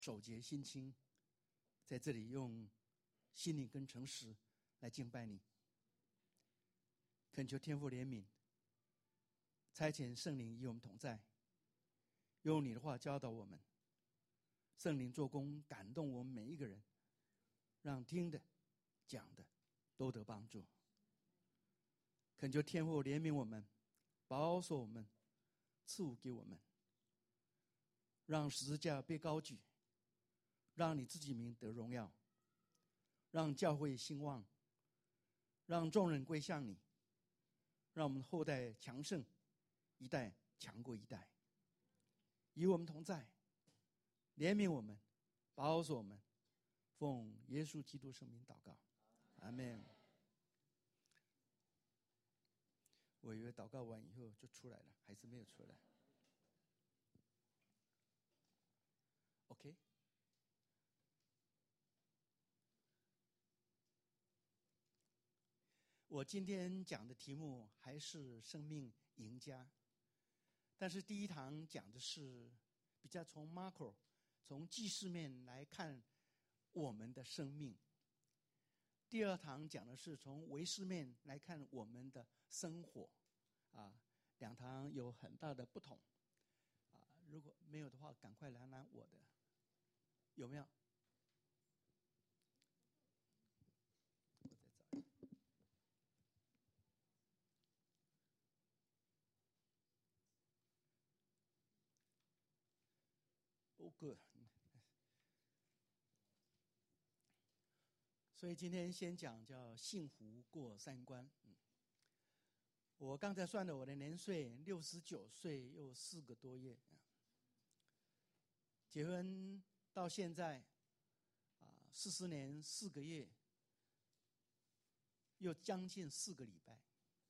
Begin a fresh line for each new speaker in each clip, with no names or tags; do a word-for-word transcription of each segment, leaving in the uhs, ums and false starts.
守节心清，在这里用心灵跟诚实来敬拜你。恳求天父怜悯，差遣圣灵与我们同在，用你的话教导我们，圣灵做工感动我们每一个人，让听的讲的都得帮助。恳求天父怜悯我们，保守我们，赐福给我们，让十字架被高举，让你自己名得荣耀，让教会兴旺，让众人归向你，让我们后代强盛，一代强过一代。与我们同在，怜悯我们，保守我们，奉耶稣基督圣名祷告，阿们。我以为祷告完以后就出来了，还是没有出来。OK， 我今天讲的题目还是生命赢家，但是第一堂讲的是比较从 macro 从纪事面来看我们的生命，第二堂讲的是从唯识面来看我们的生活啊，两堂有很大的不同啊，如果没有的话赶快来拿我的，有没有？我再找一下。Oh good。所以今天先讲叫幸福过三关。嗯，我刚才算了我的年岁，六十九岁又四个多月。结婚到现在啊，四十年四个月，又将近四个礼拜。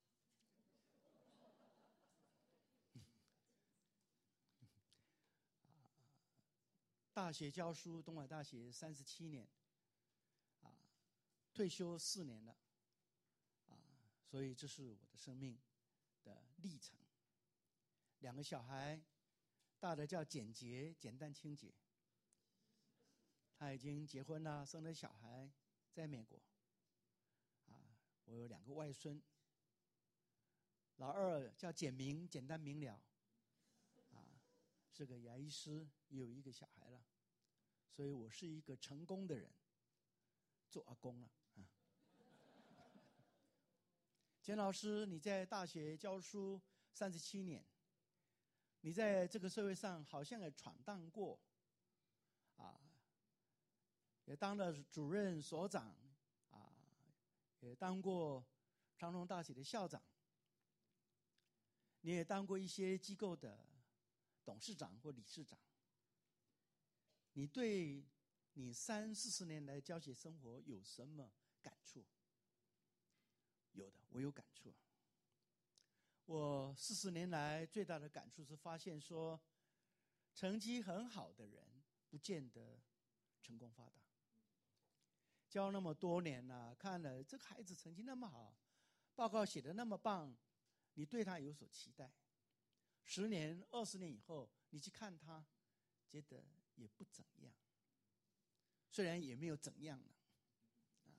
大学教书，东海大学三十七年，啊，退休四年了，啊，所以这是我的生命的历程。两个小孩，大的叫简洁，简单清洁，他已经结婚了，生了小孩，在美国。啊，我有两个外孙。老二叫简明，简单明了，啊，是个牙医师，也有一个小孩了，所以我是一个成功的人，做阿公了啊。简老师，你在大学教书三十七年，你在这个社会上好像也闯荡过，啊，也当了主任、所长，啊，也当过长荣大学的校长，你也当过一些机构的董事长或理事长。你对你三四十年来教学生活有什么感触？有的，我有感触。我四十年来最大的感触是发现说，成绩很好的人不见得成功发达。教那么多年了，啊，看了这个孩子成绩那么好，报告写得那么棒，你对他有所期待。十年、二十年以后，你去看他，觉得也不怎样。虽然也没有怎样了，啊，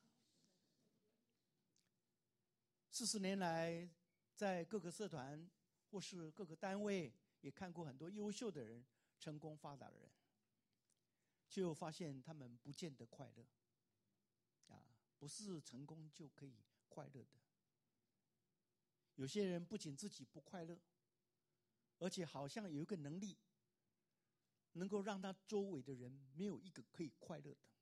四十年来，在各个社团或是各个单位，也看过很多优秀的人、成功发达的人，就发现他们不见得快乐，啊，不是成功就可以快乐的。有些人不仅自己不快乐，而且好像有一个能力，能够让他周围的人没有一个可以快乐的。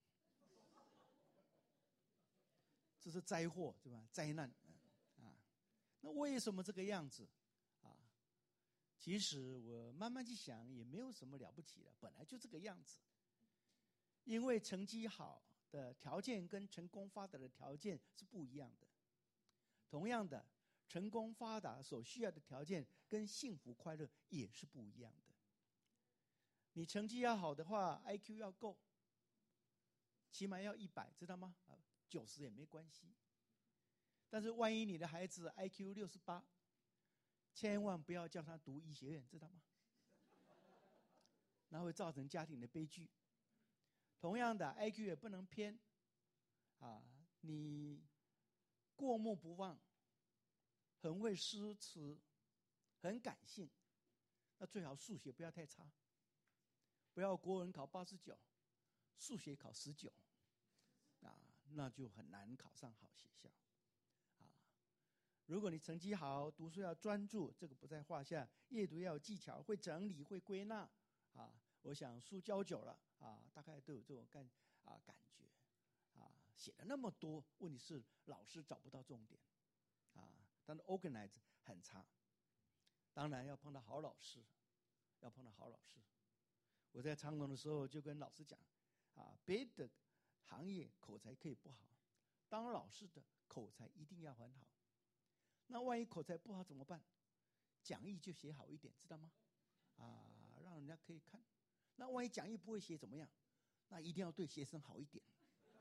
这是灾祸，对吧？灾难啊！那为什么这个样子啊？其实我慢慢去想，也没有什么了不起的，本来就这个样子。因为成绩好的条件跟成功发达的条件是不一样的。同样的，成功发达所需要的条件跟幸福快乐也是不一样的。你成绩要好的话 ，I Q 要够，起码要一百，知道吗？啊，九十也没关系。但是万一你的孩子 I Q 六十八，千万不要叫他读医学院，知道吗？那会造成家庭的悲剧。 同样的 I Q 也不能偏啊，你过目不忘，很会诗词，很感性，那最好数学不要太差，不要国文考八十九，数学考十九，啊，那就很难考上好学校。啊，如果你成绩好，读书要专注，这个不在话下，阅读要有技巧，会整理，会归纳，啊，我想书教久了啊，大概都有这种感啊感觉，啊，写了那么多，问题是老师找不到重点，啊，但是 organize 很差，当然要碰到好老师，要碰到好老师。我在长隆的时候就跟老师讲，啊，别的行业口才可以不好，当老师的口才一定要很好。那万一口才不好怎么办？讲义就写好一点，知道吗？啊，让人家可以看。那万一讲义不会写怎么样？那一定要对学生好一点，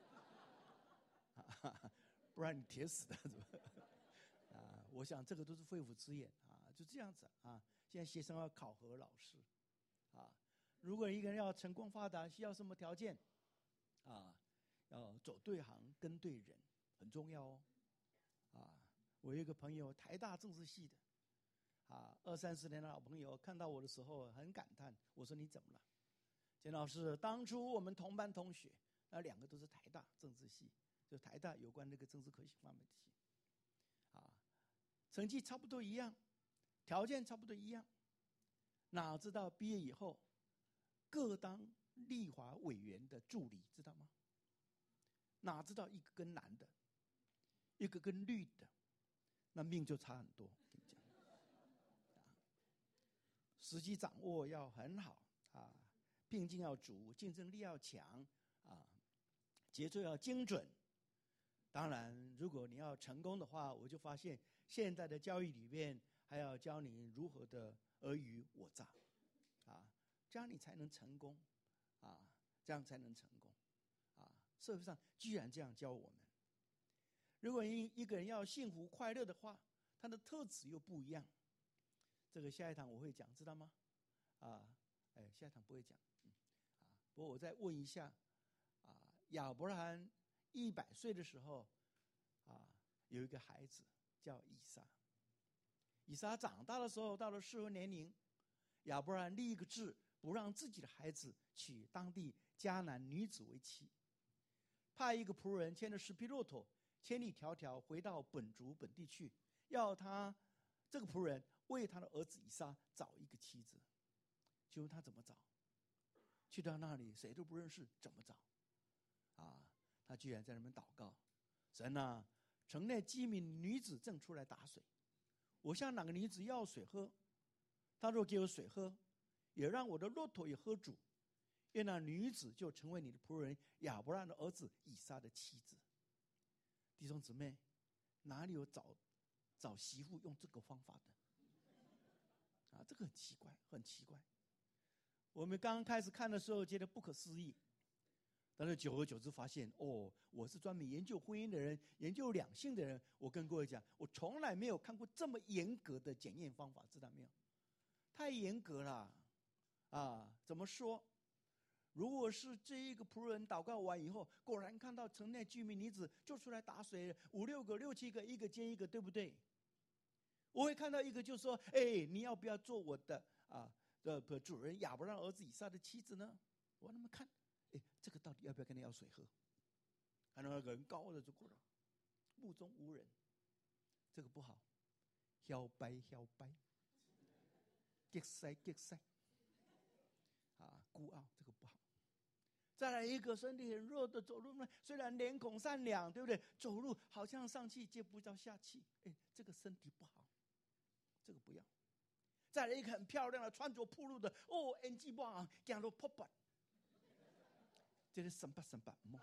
啊，不然你铁死的，是吧？啊，我想这个都是肺腑之言啊，就这样子啊。现在学生要考核老师，啊，如果一个人要成功发达，需要什么条件？啊，要走对行，跟对人，很重要哦。啊，我有一个朋友，台大政治系的，啊，二三十年的老朋友，看到我的时候很感叹。我说你怎么了？简老师，当初我们同班同学，那两个都是台大政治系，就台大有关那个政治科学方面的系，啊，成绩差不多一样，条件差不多一样，哪知道毕业以后，各当立法委员的助理，知道吗？哪知道一个跟蓝的，一个跟绿的，那命就差很多。跟你讲，啊，时机掌握要很好啊，并进要足，竞争力要强啊，节奏要精准。当然，如果你要成功的话，我就发现现在的教育里面还要教你如何的尔虞我诈，啊，这样你才能成功，啊，这样才能成功，啊，社会上居然这样教我们。如果一一个人要幸福快乐的话，他的特质又不一样。这个下一堂我会讲，知道吗？啊，哎，下一堂不会讲，嗯，啊，不过我再问一下，啊，亚伯拉罕一百岁的时候，啊，有一个孩子叫以撒。以撒长大的时候，到了适婚年龄，亚伯拉罕立一个志，不让自己的孩子娶当地迦南女子为妻，派一个仆人牵着十匹骆驼，千里迢迢回到本族本地去，要他这个仆人为他的儿子以撒找一个妻子。请问他怎么找？去到那里谁都不认识，怎么找？啊，他居然在那边祷告：神啊，城内饥民女子正出来打水，我向哪个女子要水喝？他若给我水喝，也让我的骆驼也喝煮，愿那女子就成为你的仆人亚伯拉罕的儿子以撒的妻子。弟兄姊妹，哪里有找找媳妇用这个方法的？啊，这个很奇怪，很奇怪。我们刚刚开始看的时候觉得不可思议，但是久而久之发现，哦，我是专门研究婚姻的人，研究两性的人。我跟各位讲，我从来没有看过这么严格的检验方法，知道没有？太严格了，啊，怎么说？如果是这一个仆人祷告完以后，果然看到城内居民女子就出来打水，五六个、六七个，一个接一个，对不对？我会看到一个就说：“哎，你要不要做我的啊的主人亚伯拉罕儿子以撒的妻子呢？”我那么看，哎，这个到底要不要跟他要水喝？看到那个人高的就过来，目中无人，这个不好，摇摆摇摆，激塞激塞，啊，孤傲，这个不好。再来一个身体很弱的走路呢，虽然脸孔善良，对不对？走路好像上气接不到下气，哎，这个身体不好，这个不要。再来一个很漂亮的穿着暴露的，哦，演技不好，走路破破，这是什么什么么？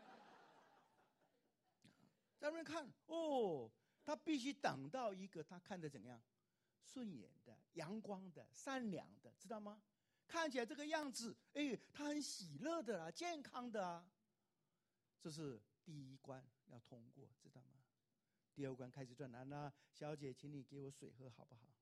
在那边看，哦，他必须等到一个他看着怎样顺眼的、阳光的、善良的，知道吗？看起来这个样子，哎，他很喜乐的啊，健康的啊，这是第一关要通过，知道吗？第二关开始转难了，小姐，请你给我水喝好不好？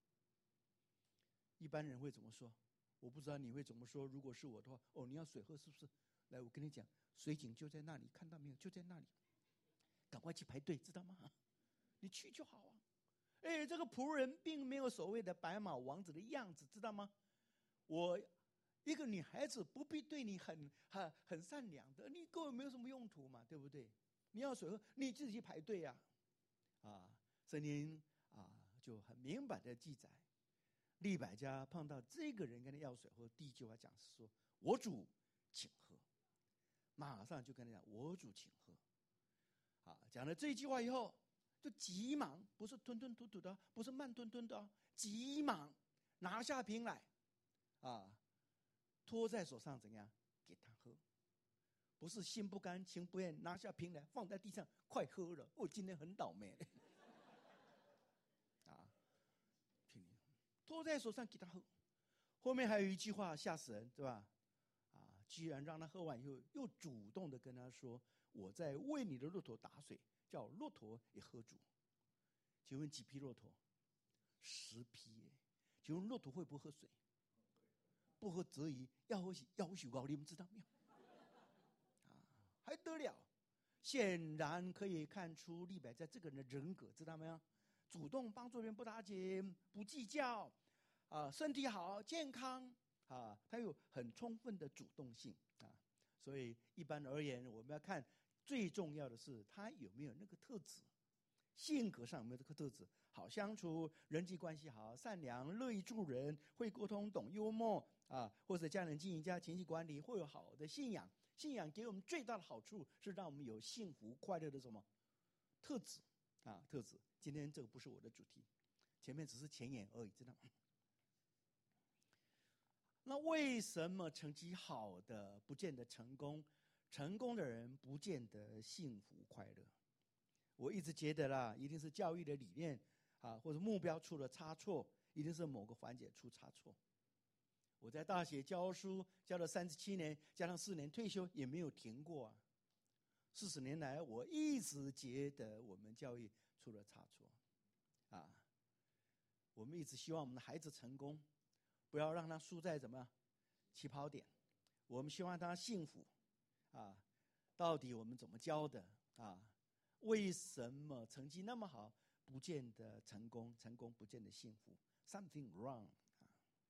一般人会怎么说？我不知道你会怎么说。如果是我的话，哦，你要水喝是不是？ 来，我跟你讲，水井就在那里，看到没有？就在那里，赶快去排队，知道吗？你去就好啊。哎，这个仆人并没有所谓的白马王子的样子，知道吗？我一个女孩子不必对你很很很善良的，你根本没有什么用途嘛，对不对？你要水喝，你自己去排队呀、啊。啊，圣经啊就很明白的记载，利百加碰到这个人跟他要水喝，第一句话讲是说：“我主，请喝。”马上就跟他讲：“我主，请喝。”啊，讲了这句话以后，就急忙，不是吞吞吐吐的，不是慢吞吞的，急忙拿下瓶来，啊，托在手上怎样给他喝？不是心不甘情不愿，拿下瓶来放在地上，快喝了。我、哦、今天很倒霉，啊，托在手上给他喝。后面还有一句话吓死人，对吧？啊，居然让他喝完以后，又主动的跟他说：“我在为你的骆驼打水，叫骆驼也喝足。”请问几匹骆驼？十匹耶。请问骆驼会不会喝水？不喝则已，要喝要许高，你们知道没有？啊，还得了！显然可以看出利百加这个人的人格，知道没有？主动帮助人，不打紧，不计较，啊，身体好，健康啊，他有很充分的主动性啊。所以一般而言，我们要看最重要的是他有没有那个特质，性格上有没有这个特质，好相处，人际关系好，善良，乐意助人，会沟通，懂幽默啊，或者家人经营家情绪管理，会有好的信仰。信仰给我们最大的好处是让我们有幸福快乐的什么特质啊？特质。今天这个不是我的主题，前面只是前言而已，知道吗？那为什么成绩好的不见得成功，成功的人不见得幸福快乐？我一直觉得啦，一定是教育的理念啊，或者目标出了差错，一定是某个环节出差错。我在大学教书教了三十七年，加上四年退休也没有停过啊。四十年来，我一直觉得我们教育出了差错，啊，我们一直希望我们的孩子成功，不要让他输在怎么起跑点。我们希望他幸福，啊，到底我们怎么教的啊？为什么成绩那么好，不见得成功，成功不见得幸福 ？Something wrong 啊！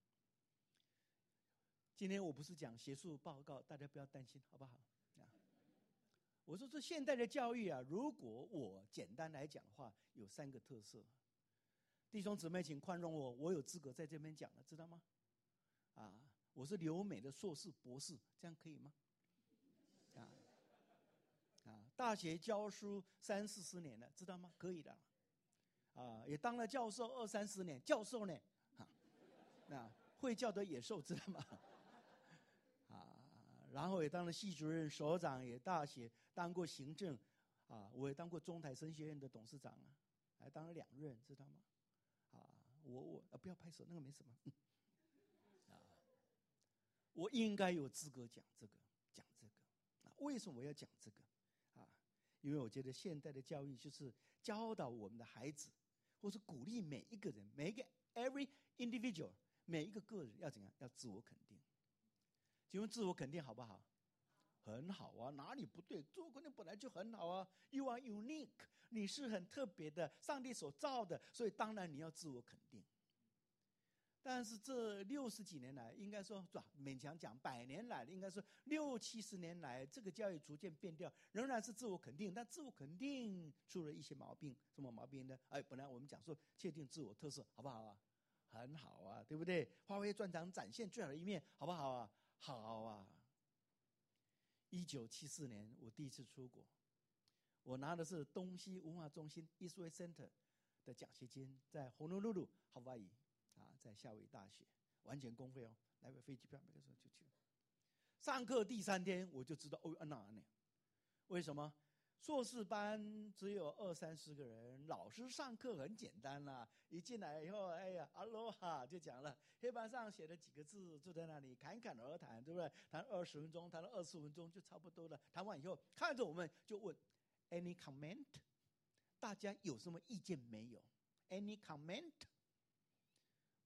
今天我不是讲学术报告，大家不要担心，好不好？啊，我说这现代的教育啊，如果我简单来讲的话，有三个特色。弟兄姊妹，请宽容我，我有资格在这边讲了，知道吗？啊，我是留美的硕士、博士，这样可以吗？啊。啊，大学教书三四十年了，知道吗？可以的，啊，也当了教授二三十年，教授呢，啊，啊，会教的野兽，知道吗？啊，然后也当了系主任、所长，也大学当过行政，啊，我也当过中台神学院的董事长啊，还当了两任，知道吗？啊，我我啊，不要拍手，那个没什么，嗯、啊，我应该有资格讲这个，讲这个，啊，为什么我要讲这个？啊，因为我觉得现代的教育就是教导我们的孩子，或是鼓励每一个人，每一个 every individual， 每一个个人要怎样？要自我肯定。请问自我肯定好不好？很好啊，哪里不对？自我肯定本来就很好啊。You are unique， 你是很特别的，上帝所造的，所以当然你要自我肯定。但是这六十几年来，应该说，勉强讲百年来，应该说六七十年来，这个教育逐渐变调，仍然是自我肯定，但自我肯定出了一些毛病。什么毛病呢？哎，本来我们讲说确定自我特色，好不好啊？很好啊，对不对？发挥专长，展现最好的一面，好不好啊？好啊。一九七四年，我第一次出国，我拿的是东西文化中心 Eastway Center 的奖学金，在 Honolulu Hawaii。啊，在夏威夷大学，完全公费哦，来回飞机票，那个时候就去了。上课第三天我就知道哦，那那，为什么？硕士班只有二三十个人，老师上课很简单啦，一进来以后，哎呀，阿罗哈就讲了，黑板上写了几个字，就在那里侃侃而谈，对不对？谈二十分钟，谈了二十分钟就差不多了。谈完以后，看着我们就问 ，Any comment？ 大家有什么意见没有 ？Any comment？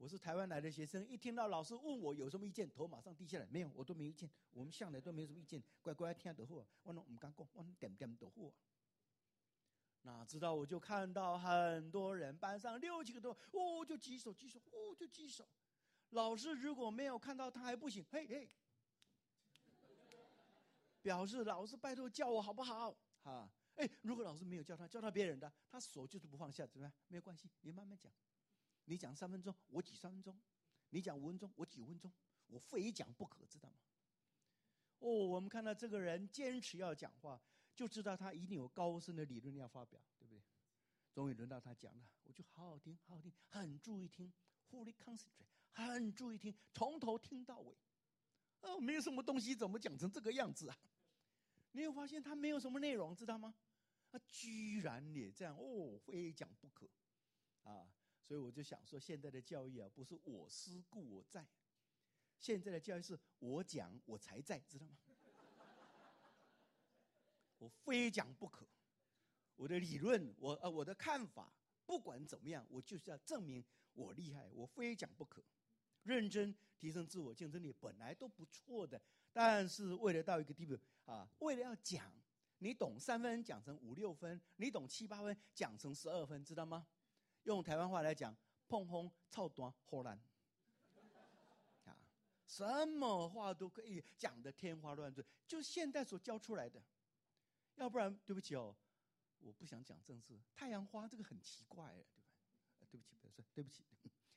我是台湾来的学生，一听到老师问我有什么意见，头马上低下来，没有，我都没意见，我们向来都没有什么意见，乖乖听就好，我拢唔敢讲，我点点就好。哪知道我就看到很多人班上六七个都哦就举手举手哦就举手，老师如果没有看到他还不行，嘿嘿，表示老师拜托叫我好不好啊？哎，如果老师没有叫他，叫他别人的，他手就是不放下，怎么样？没有关系，你慢慢讲，你讲三分钟，我举三分钟；你讲五分钟，我举五分钟，我非讲不可，知道吗？哦，我们看到这个人坚持要讲话，就知道他一定有高深的理论要发表，对不对？终于轮到他讲了，我就好好听，好好听，很注意听 ，fully concentrate， 很注意听，从头听到尾。哦，没有什么东西，怎么讲成这个样子啊？你有发现他没有什么内容，知道吗？他居然也这样哦，非讲不可啊！所以我就想说，现在的教育啊，不是我思故我在，现在的教育是我讲我才在，知道吗？我非讲不可，我的理论，我呃我的看法，不管怎么样，我就是要证明我厉害，我非讲不可。认真提升自我竞争力本来都不错的，但是为了到一个地步啊，为了要讲，你懂三分讲成五六分，你懂七八分讲成十二分，知道吗？用台湾话来讲，碰轰操短后烂啊，什么话都可以讲得天花乱坠，就是现代所教出来的。要不然，对不起哦，我不想讲政治，太阳花这个很奇怪，对吧？对不起，不是，对不起。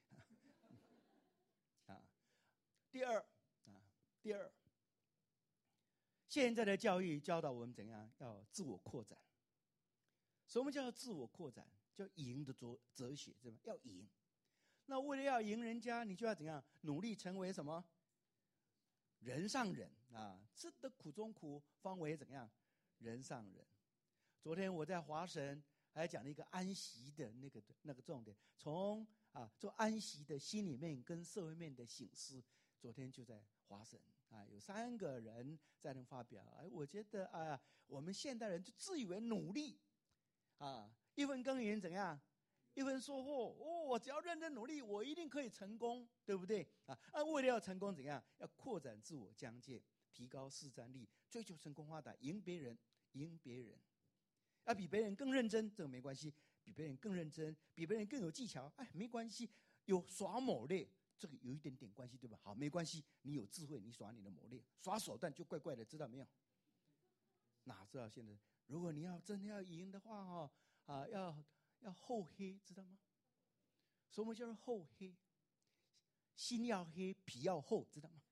啊，第二啊，第二，现在的教育教导我们怎样要自我扩展。什么叫自我扩展？叫赢的哲哲学，对吧？要赢。那为了要赢人家，你就要怎样努力成为什么？人上人啊！吃得苦中苦，方为怎样人上人。昨天我在华神还讲了一个安息的那个那个重点，从啊做安息的心里面跟社会面的省思。昨天就在华神啊，有三个人在那发表。哎，我觉得啊，我们现代人就自以为努力啊，一分耕耘怎样？一分收获哦！我只要认真努力，我一定可以成功，对不对啊？啊，为了要成功，怎样？要扩展自我疆界，提高市占力，追求成功发达，赢别人，赢别人，要比别人更认真，这个没关系；比别人更认真，比别人更有技巧，哎，没关系。有耍谋略，这个有一点点关系，对吧？好，没关系，你有智慧，你耍你的谋略，耍手段就怪怪的，知道没有？哪知道现在，如果你要真的要赢的话，哈啊，要。要厚黑，知道吗？什么叫做厚黑？心要黑，皮要厚，知道吗？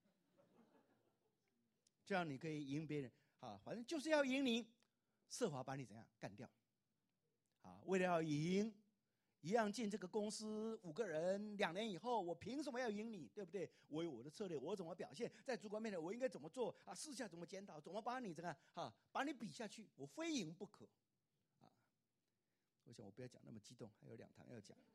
这样你可以赢别人啊，反正就是要赢你，设法把你怎样干掉啊！为了要赢，一样进这个公司五个人，两年以后我凭什么要赢你？对不对？我有我的策略，我怎么表现，在主管面前我应该怎么做啊？私下怎么检讨，怎么把你这样啊，把你比下去，我非赢不可。我想我不要讲那么激动，还有两堂要讲。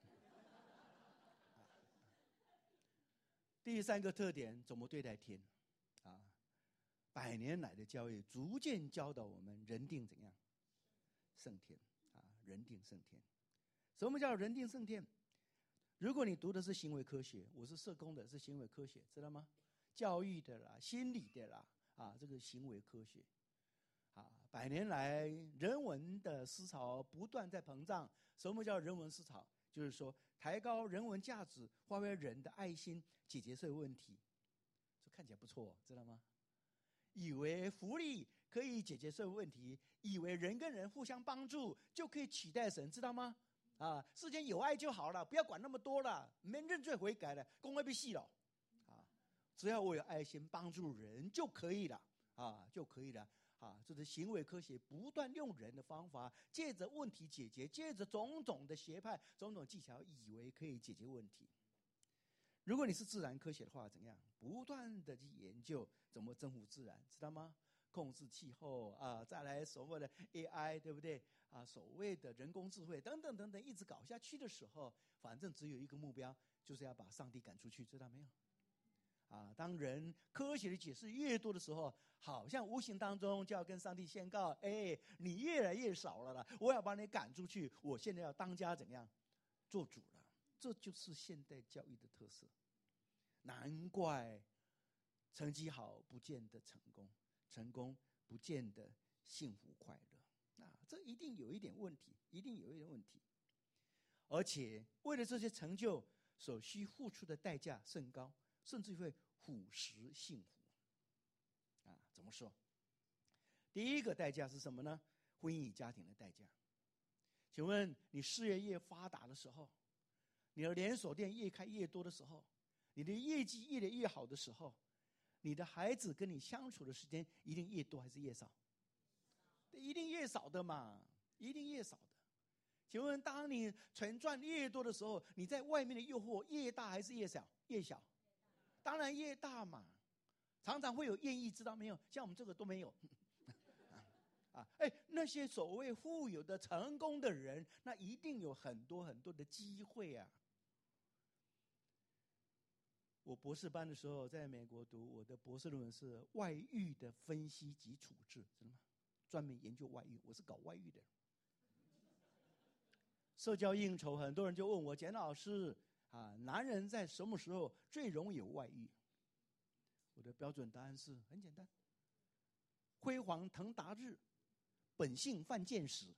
第三个特点，怎么对待天啊？百年来的教育逐渐教导我们人定怎样胜天啊，人定胜天。什么叫人定胜天？如果你读的是行为科学，我是社工的，是行为科学，知道吗？教育的啦，心理的啦，啊，这个行为科学。啊，百年来人文的思潮不断在膨胀。什么叫人文思潮？就是说抬高人文价值，发挥人的爱心，解决社会问题。这看起来不错，知道吗？以为福利可以解决社会问题，以为人跟人互相帮助就可以取代神，知道吗？啊，世间有爱就好了，不要管那么多了，没认罪悔改了，公会被戏了。啊，只要我有爱心帮助人就可以了，啊，就可以了。啊，这是行为科学不断用人的方法，借着问题解决，借着种种的学派、种种技巧，以为可以解决问题。如果你是自然科学的话，怎样？不断的去研究怎么征服自然，知道吗？控制气候啊，再来所谓的 A I， 对不对？啊，所谓的人工智慧等等等等，一直搞下去的时候，反正只有一个目标，就是要把上帝赶出去，知道没有？啊，当人科学的解释越多的时候，好像无形当中就要跟上帝宣告：哎，你越来越少了啦，我要把你赶出去，我现在要当家怎样做主了。 这就是现代教育的特色。难怪成绩好不见得成功，成功不见得幸福快乐啊！这一定有一点问题，一定有一点问题。而且为了这些成就，所需付出的代价甚高，甚至会腐蚀幸福。啊，怎么说？第一个代价是什么呢？婚姻与家庭的代价。请问你事业越发达的时候，你的连锁店越开越多的时候，你的业绩越来越好的时候，你的孩子跟你相处的时间一定越多还是越少？一定越少的嘛，一定越少的。请问当你钱赚越多的时候，你在外面的诱惑越大还是越小？越小，当然越大嘛。常常会有艳遇，知道没有？像我们这个都没有。啊，哎，那些所谓富有的、成功的人，那一定有很多很多的机会啊。我博士班的时候在美国读，我的博士论文是外遇的分析及处置，知道吗？专门研究外遇，我是搞外遇的。社交应酬，很多人就问我，简老师啊，男人在什么时候最容易有外遇？我的标准答案是很简单：辉煌腾达日，本性犯贱时。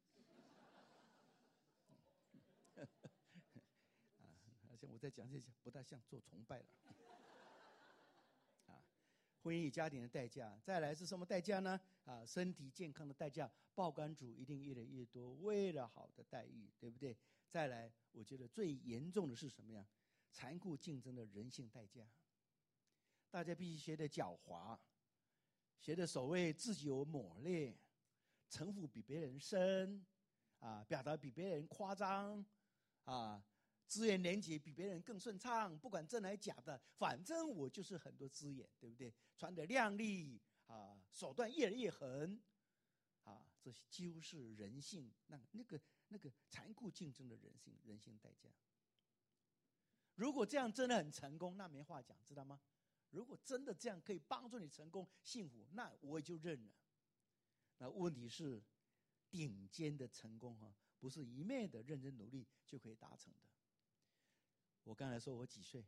啊，而且我在讲这些不大像做崇拜了。啊，婚姻与家庭的代价，再来是什么代价呢？啊，身体健康的代价，爆肝主一定越来越多，为了好的待遇，对不对？再来，我觉得最严重的是什么呀？残酷竞争的人性代价。大家必须学得狡猾，学得所谓自己有抹劣，城府比别人深，啊，表达比别人夸张，啊，资源连结比别人更顺畅，不管真还假的，反正我就是很多资源，对不对？穿得亮丽啊，手段越来越狠，啊，这几乎是人性那那个那个残酷竞争的人性人性代价。如果这样真的很成功，那没话讲，知道吗？如果真的这样可以帮助你成功幸福，那我也就认了。那问题是，顶尖的成功哈、啊，不是一昧的认真努力就可以达成的。我刚才说我几岁？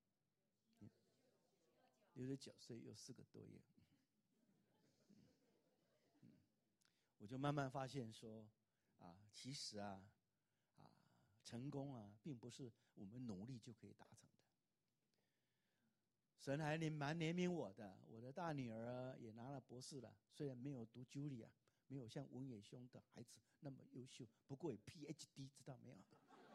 六十九岁又四个多月。嗯，我就慢慢发现说，啊，其实啊，啊，成功啊，并不是我们努力就可以达成的。神还蛮怜悯我的，我的大女儿也拿了博士了，虽然没有读 Julia， 没有像文野兄的孩子那么优秀，不过也 P H D， 知道没有？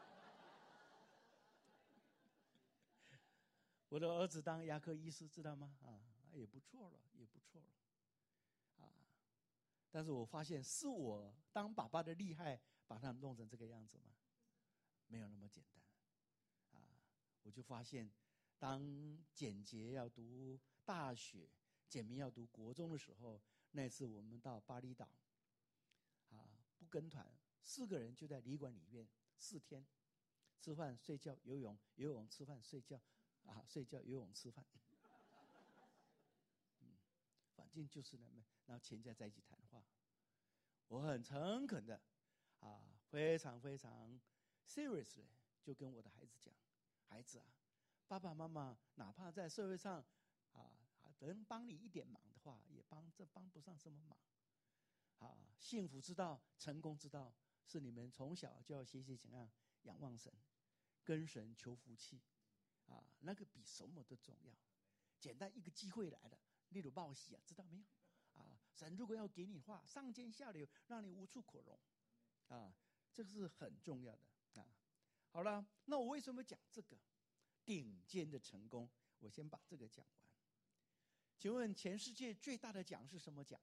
我的儿子当牙科医师，知道吗？啊，也不错了，也不错了，啊！但是我发现是我当爸爸的厉害，把他们弄成这个样子吗？没有那么简单，啊！我就发现，当简洁要读大学，简明要读国中的时候，那次我们到巴厘岛，啊，不跟团，四个人就在旅馆里面四天，吃饭、睡觉、游泳，游泳、吃饭、睡觉。啊，睡觉、游泳、吃饭，嗯，反正就是那么，然后全家在一起谈话。我很诚恳的，啊，非常非常 seriously 就跟我的孩子讲，孩子啊，爸爸妈妈哪怕在社会上啊能帮你一点忙的话，也帮这帮不上什么忙。啊，幸福之道、成功之道，是你们从小就要学习怎样仰望神，跟神求福气。啊，那个比什么都重要。简单一个机会来了，例如报喜啊，知道没有？啊，神如果要给你的话，上尖下流，让你无处可容。啊，这个是很重要的啊。好了，那我为什么讲这个顶尖的成功？我先把这个讲完。请问全世界最大的奖是什么奖？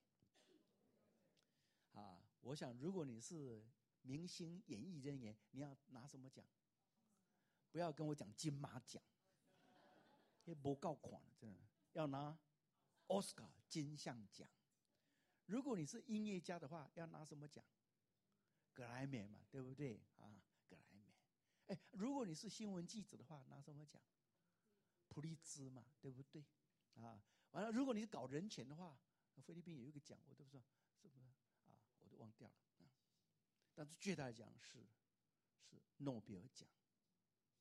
啊，我想如果你是明星演艺人员，你要拿什么奖？不要跟我讲金马奖，也不够看了，真的要拿奥斯卡金像奖。如果你是音乐家的话，要拿什么奖？格莱美嘛，对不对啊？格莱美。哎，如果你是新闻记者的话，拿什么奖？普利兹嘛，对不对？啊，完了，如果你是搞人权的话，菲律宾有一个奖，我都不知道是不是啊，我都忘掉了啊。但是最大的奖是是诺贝尔奖。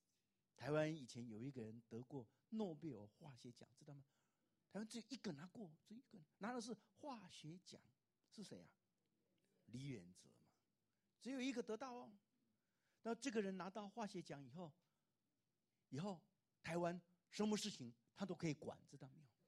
台湾以前有一个人得过诺贝尔化学奖，知道吗？台湾只有一个拿过，只有一个拿的是化学奖，是谁啊？李远哲嘛，只有一个得到哦。那这个人拿到化学奖以后，以后台湾什么事情他都可以管，知道没有？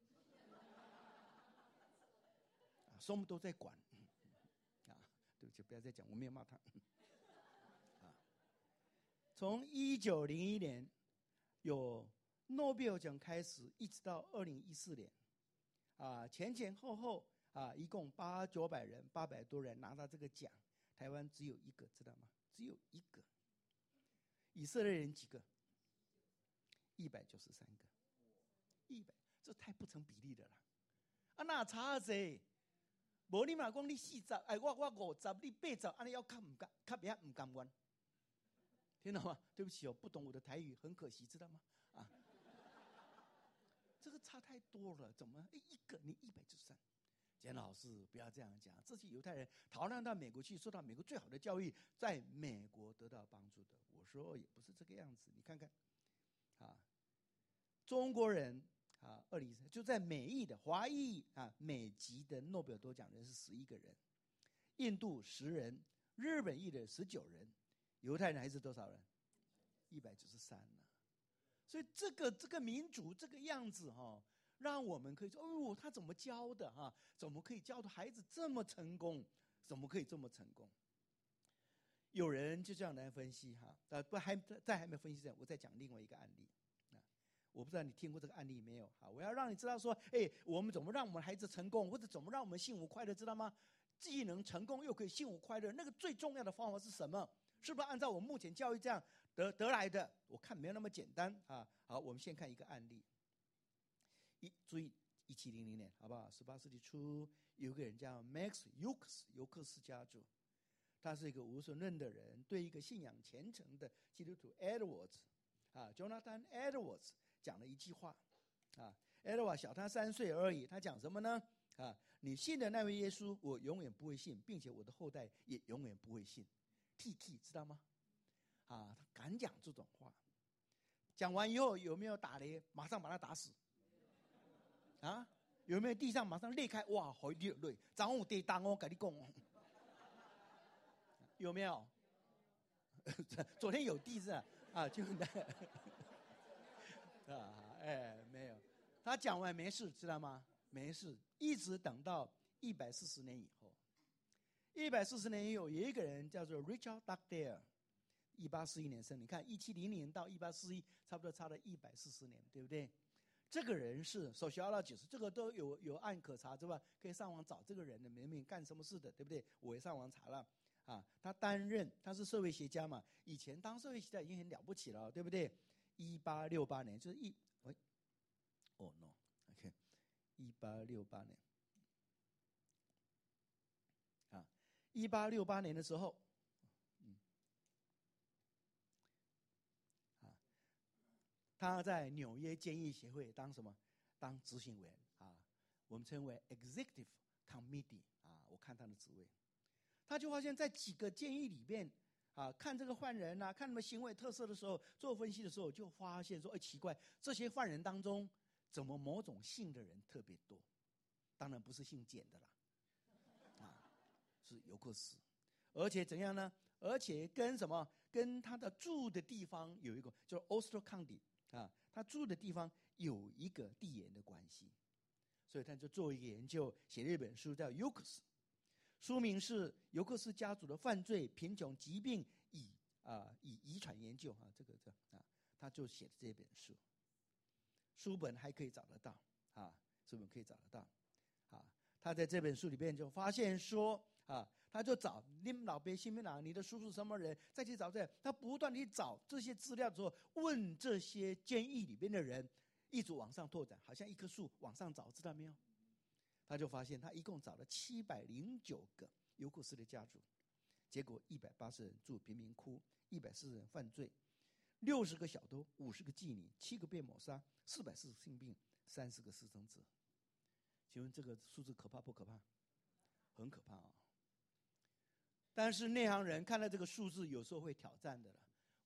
啊，什么都在管。啊，对不起，不要再讲，我没有骂他。啊，从一九零一年有诺贝尔奖开始，一直到二零一四年，啊，前前后后啊，一共八九百人，八百多人拿到这个奖，台湾只有一个，知道吗？只有一个。以色列人几个？一百九十三个，一百，这太不成比例的了。啊，那差谁？无你嘛讲你四十，哎，我我五十，你八十，安尼要看唔甘，看别唔甘愿。听到吗？对不起哦，不懂我的台语，很可惜，知道吗？啊，这个差太多了，怎么一个你一百九十三？简老师不要这样讲，这些犹太人逃难到美国去，受到美国最好的教育，在美国得到帮助的。我说也不是这个样子，你看看，啊，中国人啊，二零就在美裔的华裔啊，美籍的诺贝尔得奖人是十一个人，印度十人，日本裔的十九人，犹太人还是多少人？一百九十三呢。所以这个这个民族这个样子哈、哦。让我们可以说，哦，他怎么教的哈、啊？怎么可以教的孩子这么成功？怎么可以这么成功？有人就这样来分析哈，呃，不还在还没分析之前，我再讲另外一个案例啊。我不知道你听过这个案例没有？哈，我要让你知道说，哎，我们怎么让我们孩子成功，或者怎么让我们幸福快乐，知道吗？既能成功又可以幸福快乐，那个最重要的方法是什么？是不是按照我们目前教育这样得得来的？我看没有那么简单啊。好，我们先看一个案例。一注意，一七零零年，好不好？十八世纪初，有个人叫 Max Eucas 尤克斯家族，他是一个无神论的人，对一个信仰虔诚的基督徒 Edwards 啊 ，Jonathan Edwards 讲了一句话啊 ，Edwards 小他三岁而已，他讲什么呢？啊，你信的那位耶稣，我永远不会信，并且我的后代也永远不会信。T T 知道吗？啊，他敢讲这种话。讲完以后有没有打雷？马上把他打死。啊，有没有地上马上裂开？哇，好热泪，早上有地震哦，跟你讲，有没有？昨天有地震啊，就那啊，哎，没有。他讲完没事，知道吗？没事，一直等到一百四十年以后。一百四十年以后，有一个人叫做 Richard Dugdale， 一八四一年生。你看，一七零零到一八四一，差不多差了一百四十年，对不对？这个人是sociologist，这个都有有案可查，对吧？可以上网找这个人的明明干什么事的，对不对？我也上网查了啊。他担任他是社会学家嘛，以前当社会学家已经很了不起了，对不对？一八六八年就是一喂，哦 no，OK， 一八六八年啊，一八六八年的时候，嗯，啊，他在纽约监狱协会当什么？当执行委员啊，我们称为 executive committee 啊。我看他的职位，他就发现，在几个监狱里面啊，看这个犯人啊，看他们行为特色的时候，做分析的时候，就发现说，哎，奇怪，这些犯人当中，怎么某种姓的人特别多？当然不是姓简的啦，啊，是尤克斯，而且怎样呢？而且跟什么？跟他的住的地方有一个，就是 Ulster County 啊，他住的地方有一个地缘的关系，所以他就做一个研究，写了一本书叫《尤克斯》，书名是《尤克斯家族的犯罪、贫穷、疾病以啊以遗传研究》啊，这个这啊，他就写的这本书，书本还可以找得到啊，书本可以找得到啊。他在这本书里边就发现说啊，他就找你们老辈、新民党，你的叔叔什么人，再去找这，他不断地找这些资料的时候，问这些监狱里边的人，一直往上拓展，好像一棵树往上找，知道没有？他就发现他一共找了七百零九个尤克斯的家族，结果一百八十人住贫民窟，一百四十人犯罪，六十个小偷，五十个妓女，七个被谋杀，四百四十性病，三十个私生子。请问这个数字可怕不可怕？很可怕啊、哦！但是内行人看到这个数字，有时候会挑战的了。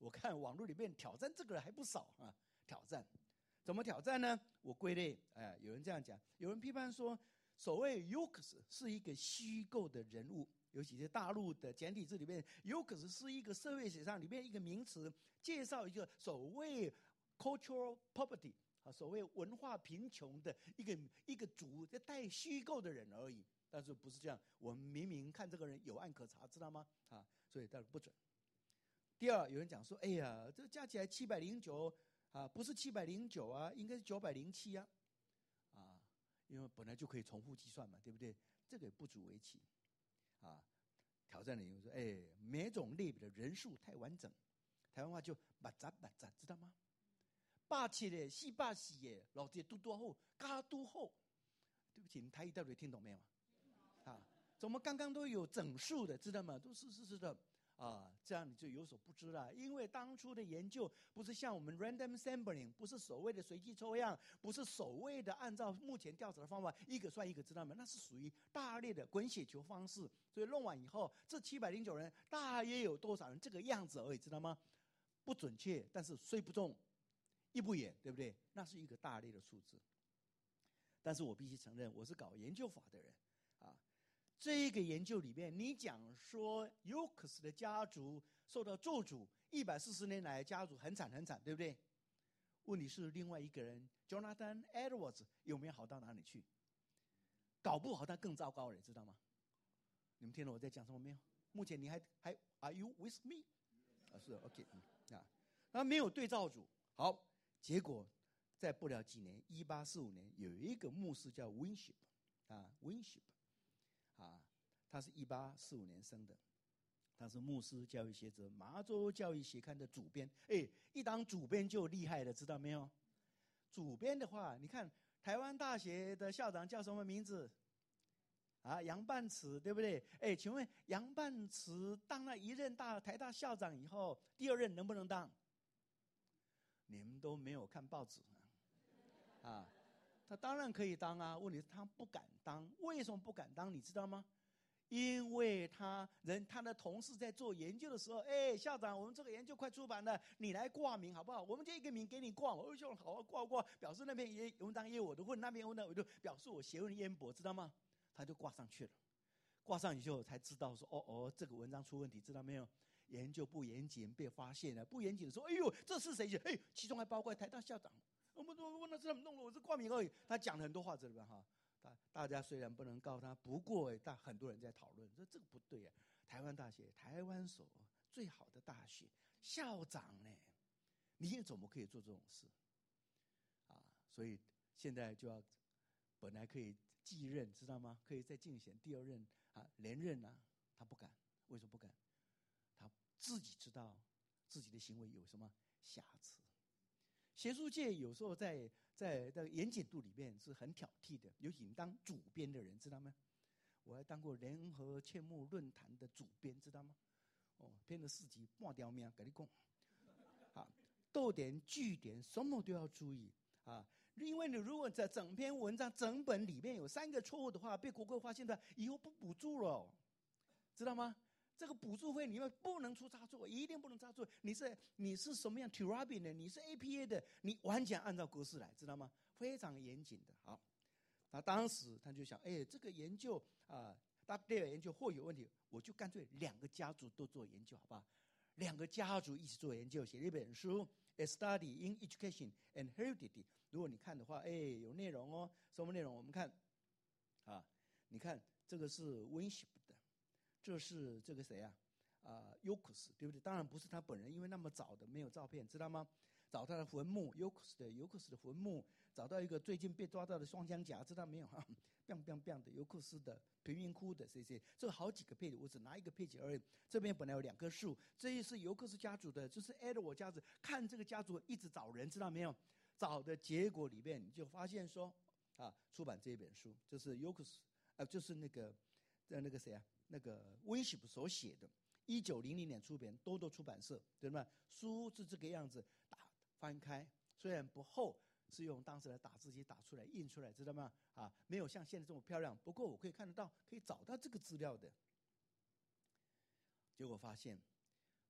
我看网络里面挑战这个还不少啊。挑战怎么挑战呢？我归类，哎，有人这样讲，有人批判说，所谓 Eucus 是一个虚构的人物，尤其是大陆的简体字里面 ，Eucus 是一个社会学上里面一个名词，介绍一个所谓 cultural poverty 啊，所谓文化贫穷的一个一个族，带虚构的人而已。但是不是这样？我们明明看这个人有案可查，知道吗？啊，所以当然不准。第二，有人讲说，哎呀，这加起来七百零九啊，不是七百零九啊，应该是九百零七啊，啊，因为本来就可以重复计算嘛，对不对？这个也不足为奇，啊，挑战的人说，哎，每种类别的人数太完整，台湾话就把杂把杂，知道吗？霸气的戏霸戏耶，老子嘟多后，嘎嘟后，对不起，你台语到底听懂没有？啊，怎么刚刚都有整数的，知道吗？都是是是的啊，这样你就有所不知了。因为当初的研究不是像我们 random sampling， 不是所谓的随机抽样，不是所谓的按照目前调查的方法一个算一个，知道吗？那是属于大类的滚雪球方式。所以弄完以后，这七百零九人大约有多少人这个样子而已，知道吗？不准确，但是虽不中，亦不远，对不对？那是一个大类的数字。但是我必须承认，我是搞研究法的人啊。这个研究里面，你讲说 Eucus 的家族受到咒诅，一百四十年来家族很惨很惨，对不对？问题是另外一个人 Jonathan Edwards 有没有好到哪里去？搞不好他更糟糕了，知道吗？你们听了我在讲什么没有？目前你还还 Are you with me？ 啊，是 OK， 嗯啊，他没有对照组。好，结果在不了几年，一八四五年有一个牧师叫 Winship 啊 Winship。啊，他是一八四五年生的，他是牧师、教育学者、麻州教育学刊的主编。哎，一当主编就厉害了，知道没有？主编的话，你看台湾大学的校长叫什么名字？啊，杨半池，对不对？哎，请问杨半池当了一任大台大校长以后，第二任能不能当？你们都没有看报纸啊？他当然可以当啊，问题是他不敢当。为什么不敢当？你知道吗？因为他人他的同事在做研究的时候，哎，校长，我们这个研究快出版了，你来挂名好不好？我们这一个名给你挂，我说好啊，挂挂，表示那篇文章也我的份，那篇文章我就表示我学问渊博，知道吗？他就挂上去了，挂上以后才知道说，哦哦，这个文章出问题，知道没有？研究不严谨被发现了，不严谨的说，哎呦，这是谁写？哎，其中还包括台大校长。我们都问他是怎么弄的，我是挂名而已。他讲了很多话，知道吧？哈，大大家虽然不能告他，不过但很多人在讨论，说这个不对啊。台湾大学，台湾所最好的大学，校长呢，你怎么可以做这种事？啊，所以现在就要，本来可以继任，知道吗？可以再竞选第二任啊，连任啊，他不敢。为什么不敢？他自己知道自己的行为有什么瑕疵。学术界有时候在在在严谨度里面是很挑剔的，尤其你当主编的人，知道吗？我还当过联合劝募论坛的主编，知道吗？哦，编了四集，半条命跟你讲，啊，逗点、句点什么都要注意啊，因为你如果在整篇文章、整本里面有三个错误的话，被国科发现的，以后不补助了，知道吗？这个补助费你们不能出差错，一定不能差错。你是你是什么样 T R A B I 的，你是 A P A 的，你完全按照格式来，知道吗？非常严谨的。好，那当时他就想，哎，这个研究啊 ，Dugdale 研究或有问题，我就干脆两个家族都做研究，好不好？两个家族一起做研究，写了一本书《A Study in Education and Heredity》。如果你看的话，哎，有内容哦，什么内容？我们看啊，你看这个是 Winship 的。这是这个谁啊？啊、呃、，Eucus 对不对？当然不是他本人，因为那么早的没有照片，知道吗？找他的坟墓 ，Eucus 的 Eucus 的坟墓，找到一个最近被抓到的双枪甲，知道没有？哈 ，biang biang biang 的尤克斯的贫民窟的谁谁，这好几个配置，我只拿一个配置而已。这边本来有两棵树，这一是尤克斯家族的，就是 Edward 家族。看这个家族一直找人，知道没有？找的结果里面你就发现说，啊，出版这一本书，就是 Eucus， 呃，就是那个，呃，那个谁啊？那个 Winship 所写的，一九零零年出版，多多出版社，对吗？书是这个样子，打翻开，虽然不厚，是用当时的打字机打出来、印出来，知道吗？啊，没有像现在这么漂亮，不过我可以看得到，可以找到这个资料的。结果发现，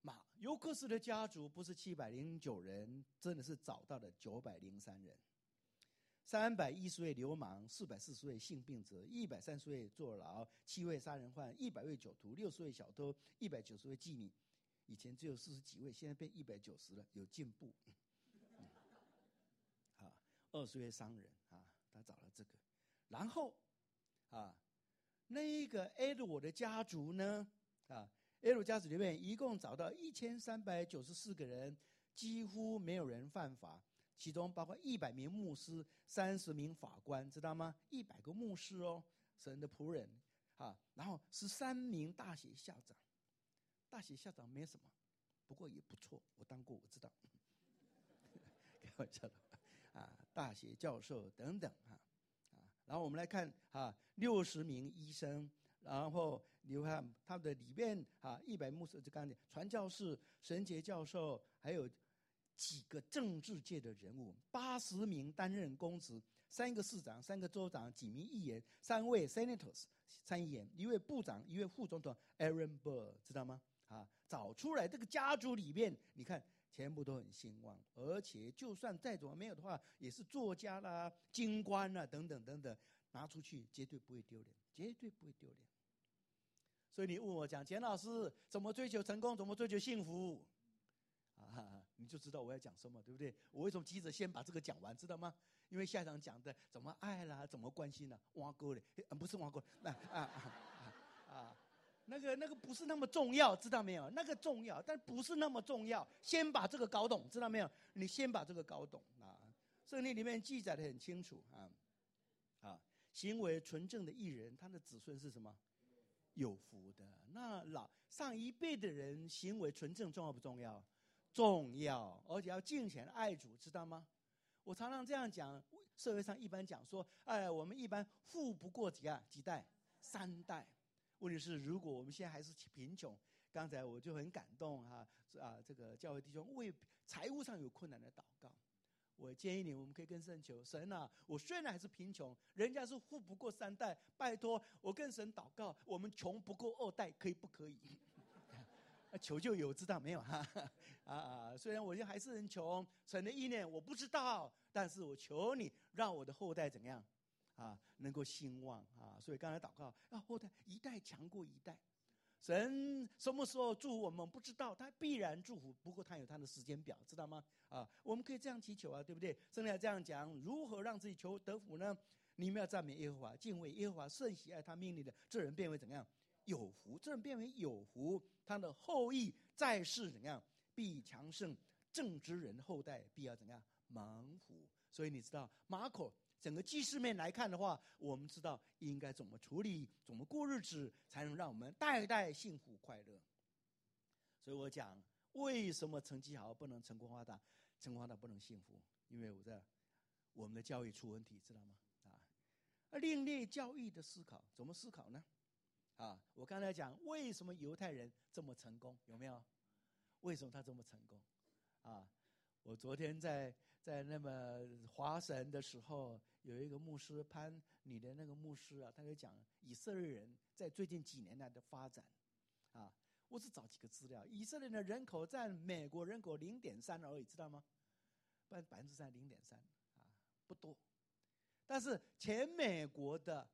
马尤克斯的家族不是七百零九人，真的是找到了九百零三人。三百一十位流氓，四百四十位性病者，一百三十位坐牢，七位杀人犯，一百位酒徒，六十位小偷，一百九十位妓女。以前只有四十几位，现在变一百九十了，有进步。嗯、啊，二十位商人啊，他找了这个，然后啊，那个埃鲁的家族呢，啊。埃鲁家族里面一共找到一千三百九十四个人，几乎没有人犯法，其中包括一百名牧师、三十名法官，知道吗？一百个牧师哦，神的仆人啊，然后十三名大学校长，大学校长没什么，不过也不错，我当过，我知道，开玩笑的啊，大学教授等等啊啊，然后我们来看啊，六十名医生。然后你看他的里面啊，一百牧师就刚才传教士、神学教授，还有几个政治界的人物，八十名担任公职，三个市长、三个州长、几名议员、三位 senators 参议员，一位部长、一位副总统 Aaron Burr， 知道吗？啊，找出来这个家族里面，你看全部都很兴旺，而且就算再怎么没有的话，也是作家啦、京官啦等等等等，拿出去绝对不会丢脸，绝对不会丢脸。所以你问我讲，简老师怎么追求成功，怎么追求幸福啊？你就知道我要讲什么，对不对？我为什么急着先把这个讲完，知道吗？因为下一场讲的怎么爱啦，怎么关心啦，挖沟嘞，不是挖沟，啊啊啊啊，那个那个不是那么重要，知道没有？那个重要，但不是那么重要。先把这个搞懂，知道没有？你先把这个搞懂啊。圣经里面记载的很清楚啊啊，行为纯正的义人，他的子孙是什么？有福的。那老上一辈的人行为纯正重要不重要？重要，而且要敬虔爱主，知道吗？我常常这样讲，社会上一般讲说，哎，我们一般富不过几啊几代，三代。问题是，如果我们现在还是贫穷，刚才我就很感动哈啊，这个教会弟兄为财务上有困难的祷告。我建议你，我们可以跟神求，神啊，我虽然还是贫穷，人家是富不过三代，拜托我跟神祷告，我们穷不过二代，可以不可以？求就有，知道没有？哈啊啊！虽然我现在还是很穷，神的意念我不知道，但是我求你，让我的后代怎样啊，能够兴旺啊！所以刚才祷告，啊，后代一代强过一代。神什么时候祝福我们不知道，他必然祝福，不过他有他的时间表，知道吗？啊，我们可以这样祈求啊，对不对？圣经这样讲，如何让自己求得福呢？你们要赞美耶和华，敬畏耶和华，甚喜爱他命令的，这人变为怎样？有福。这人变为有福，他的后裔在世怎样？必强盛，正直人后代必要怎样？蒙福。所以你知道马可整个记事面来看的话，我们知道应该怎么处理，怎么过日子，才能让我们代代幸福快乐。所以我讲，为什么成绩好不能成功发达，成功发达不能幸福？因为我在我们的教育出问题，知道吗？啊，另类教育的思考，怎么思考呢？啊，我刚才讲，为什么犹太人这么成功？有没有？为什么他这么成功？啊，我昨天在在那么华神的时候，有一个牧师潘，你的那个牧师啊，他就讲以色列人在最近几年来的发展，啊，我只找几个资料，以色列的人口占美国人口零点三而已，知道吗？百百分之三零点三啊，不多。但是全美国的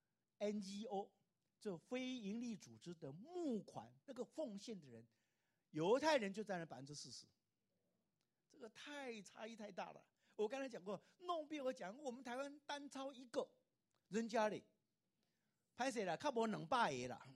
N G O 就非营利组织的募款那个奉献的人，犹太人就占了百分之四十。这个太差异太大了。我刚才讲过，弄比我讲，我们台湾单超一个，人家里拍谁了？看我两百个了，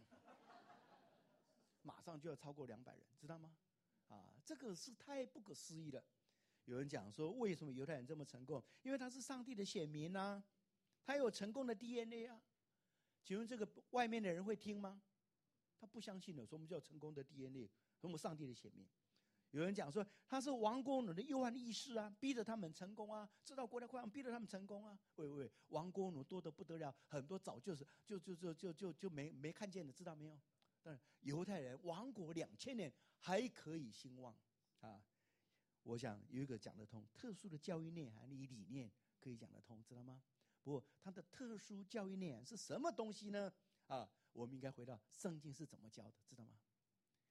马上就要超过两百人，知道吗？啊，这个是太不可思议了。有人讲说，为什么犹太人这么成功？因为他是上帝的选民啊，他有成功的 D N A 啊。请问这个外面的人会听吗？他不相信的，说我们叫成功的 D N A， 我们上帝的选民。有人讲说他是亡国奴的幽暗意识啊，逼着他们成功啊，知道国家快要逼着他们成功啊。喂喂，亡国奴多得不得了，很多早就是就就就就就就没没看见的，知道没有？但犹太人亡国两千年还可以兴旺啊。我想有一个讲得通，特殊的教育内涵与理念可以讲得通，知道吗？不过它的特殊教育内涵是什么东西呢？啊，我们应该回到圣经是怎么教的，知道吗？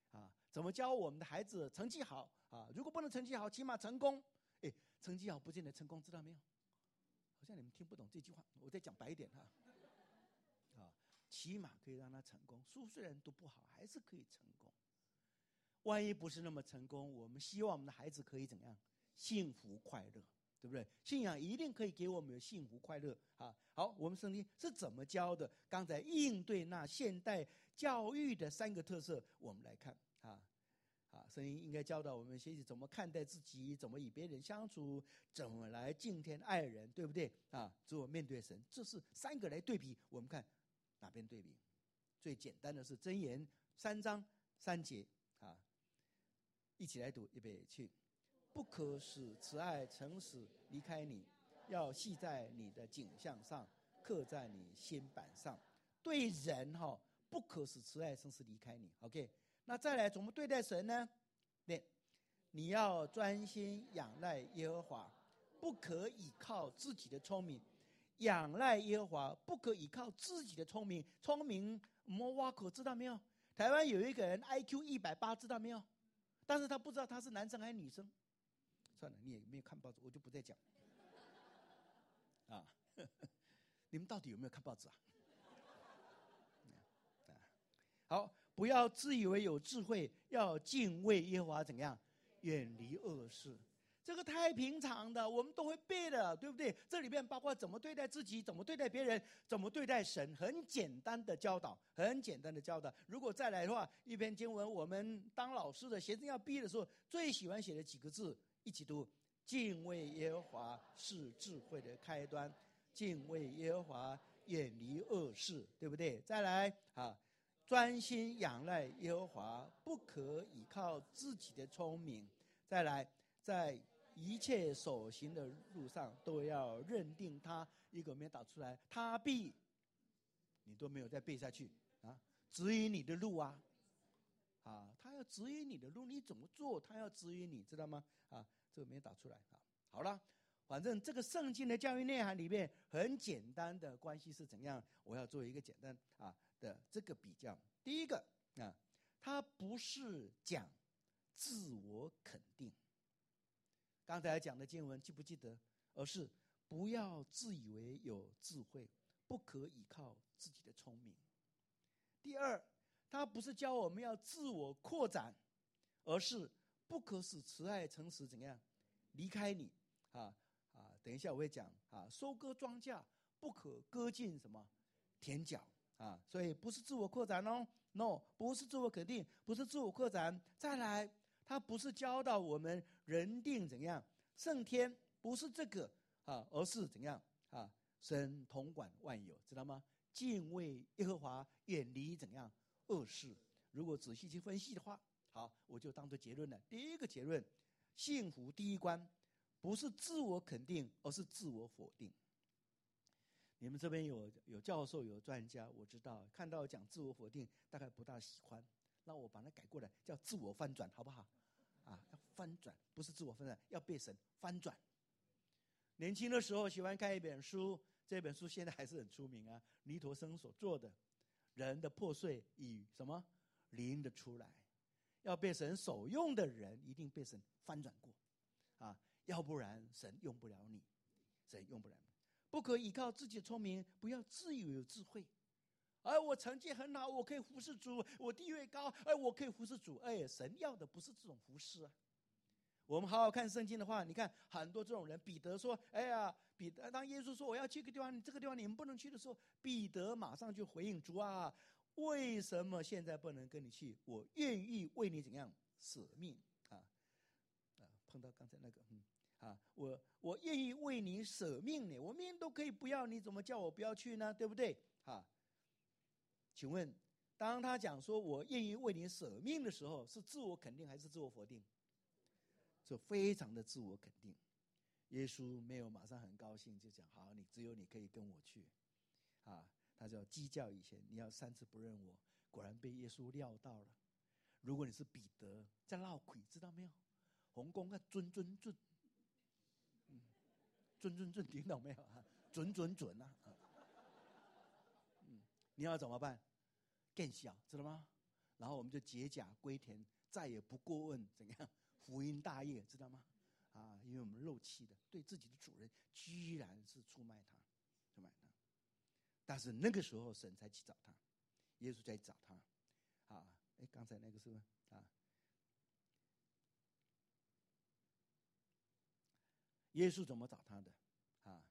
啊，怎么教我们的孩子成绩好啊？如果不能成绩好，起码成功。哎，成绩好不见得成功，知道没有？好像你们听不懂这句话，我再讲白一点哈。啊，起码可以让他成功。书虽然读不好，还是可以成功。万一不是那么成功，我们希望我们的孩子可以怎样？幸福快乐，对不对？信仰一定可以给我们有幸福快乐啊。好，我们圣经是怎么教的？刚才应对那现代教育的三个特色，我们来看啊啊，圣经应该教导我们学习怎么看待自己，怎么与别人相处，怎么来敬天爱人，对不对啊？只有面对神，这是三个来对比。我们看哪边对比？最简单的是箴言三章三节啊，一起来读，预备起。不可使慈爱诚实离开你，要系在你的颈项上，刻在你心板上。对人哈、哦，不可使慈爱诚实离开你。OK， 那再来怎么对待神呢？对，你要专心仰赖耶和华，不可倚靠自己的聪明。仰赖耶和华，不可倚靠自己的聪明。聪明摸挖口，知道没有？台湾有一个人 I Q 一百八，知道没有？但是他不知道他是男生还是女生。算了，你也没有看报纸，我就不再讲。啊，你们到底有没有看报纸啊？好，不要自以为有智慧，要敬畏耶和华，怎样？远离恶事。这个太平常的，我们都会背的，对不对？这里面包括怎么对待自己，怎么对待别人，怎么对待神，很简单的教导，很简单的教导。如果再来的话，一篇经文，我们当老师的学生要毕业的时候，最喜欢写的几个字，一起读：敬畏耶和华是智慧的开端，敬畏耶和华，远离恶事，对不对？再来啊，专心仰赖耶和华，不可倚靠自己的聪明。再来，在一切所行的路上都要认定他，一个没有打出来，他必，你都没有再背下去啊，指引你的路啊，啊，他要指引你的路，你怎么做，他要指引你，知道吗？啊，这个没有打出来啊。好了，反正这个圣经的教育内涵里面很简单的关系是怎样？我要做一个简单啊的这个比较。第一个啊，它不是讲自我肯定。刚才讲的经文记不记得？而是不要自以为有智慧，不可倚靠自己的聪明。第二，它不是教我们要自我扩展，而是不可使慈爱诚实怎样离开你啊啊！等一下我会讲啊，收割庄稼不可割尽什么田角啊，所以不是自我扩展哦 ，no， 不是自我肯定，不是自我扩展。再来，它不是教导我们人定怎样胜天，不是这个啊，而是怎样啊？神统管万有，知道吗？敬畏耶和华，远离怎样恶事。如果仔细去分析的话，好，我就当做结论了。第一个结论，幸福第一关不是自我肯定，而是自我否定。你们这边有有教授有专家，我知道看到讲自我否定，大概不大喜欢。那我把它改过来，叫自我翻转，好不好？啊，要翻转，不是自我翻转，要被神翻转。年轻的时候喜欢看一本书，这本书现在还是很出名啊，尼陀生所做的《人的破碎与什么灵的出来》，要被神所用的人，一定被神翻转过，啊，要不然神用不了你，神用不了你。不可依靠自己的聪明，不要自以为有智慧。哎，我成绩很好，我可以服侍主，我地位高，哎，我可以服侍主。哎，神要的不是这种服侍啊。我们好好看圣经的话，你看很多这种人，彼得说：“哎呀，彼得，当耶稣说我要去个地方，你这个地方你们不能去的时候，彼得马上就回应主啊，为什么现在不能跟你去？我愿意为你怎样舍命啊啊！碰到刚才那个，嗯啊，我我愿意为你舍命呢，我命都可以不要，你怎么叫我不要去呢？对不对？啊？请问，当他讲说我愿意为你舍命的时候，是自我肯定还是自我否定？是非常的自我肯定。耶稣没有马上很高兴，就讲好，你只有你可以跟我去，啊，他就鸡叫以前你要三次不认我，果然被耶稣料到了。如果你是彼得，在闹鬼，知道没有？红公啊，准准准，嗯，准准准，听到没有啊？准准准啊！嗯，你要怎么办？更小，知道吗？ 然后我们就解甲归田，再也不过问怎样福音大业，知道吗？啊，因为我们漏气的，对自己的主人居然是出卖他，出卖他。但是那个时候神才去找他，耶稣在找他，啊，哎，刚才那个是啊，耶稣怎么找他的？啊，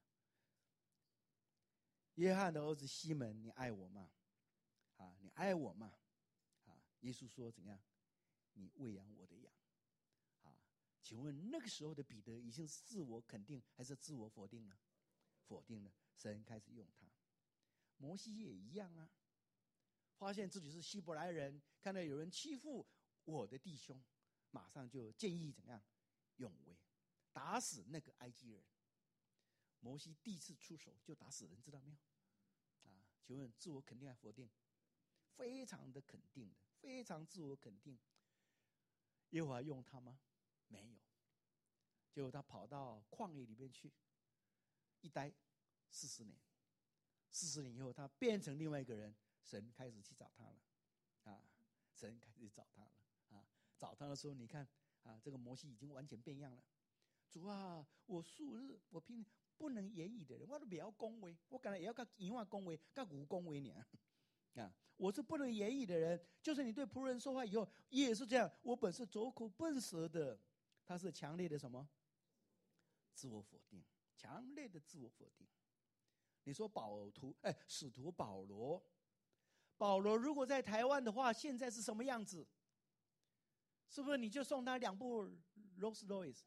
约翰的儿子西门，你爱我吗？啊，你爱我吗？啊，耶稣说怎样？你喂养我的羊。啊，请问那个时候的彼得已经是自我肯定还是自我否定了？否定了。神开始用他。摩西也一样啊，发现自己是希伯来人，看到有人欺负我的弟兄，马上就建议怎样勇为，打死那个埃及人。摩西第一次出手就打死人，知道没有？啊，请问自我肯定还否定？非常的肯定的，非常自我肯定。耶和华用他吗？没有。结果他跑到旷野里面去，一待四十年。四十年以后，他变成另外一个人，神开始去找他了，啊，神开始找他了，啊，找他的时候，你看啊，这个摩西已经完全变样了。主啊，我素日我凭不能言语的人，我都不要恭维，我本来也要跟言话恭维，跟古恭维你啊，啊，我是不能言语的人，就是你对仆人说话以后也是这样，我本是走口笨舌的。他是强烈的什么？自我否定，强烈的自我否定。你说保徒，哎，使徒保罗，保罗如果在台湾的话，现在是什么样子？是不是你就送他两部 Rolls Royce？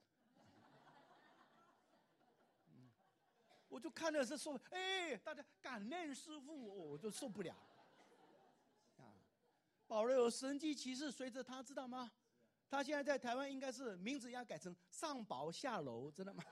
我就看的是说，哎，大家感念师父，我就受不了。啊，保罗有神迹奇事随着他，知道吗？他现在在台湾应该是名字要改成上宝下楼，知道吗？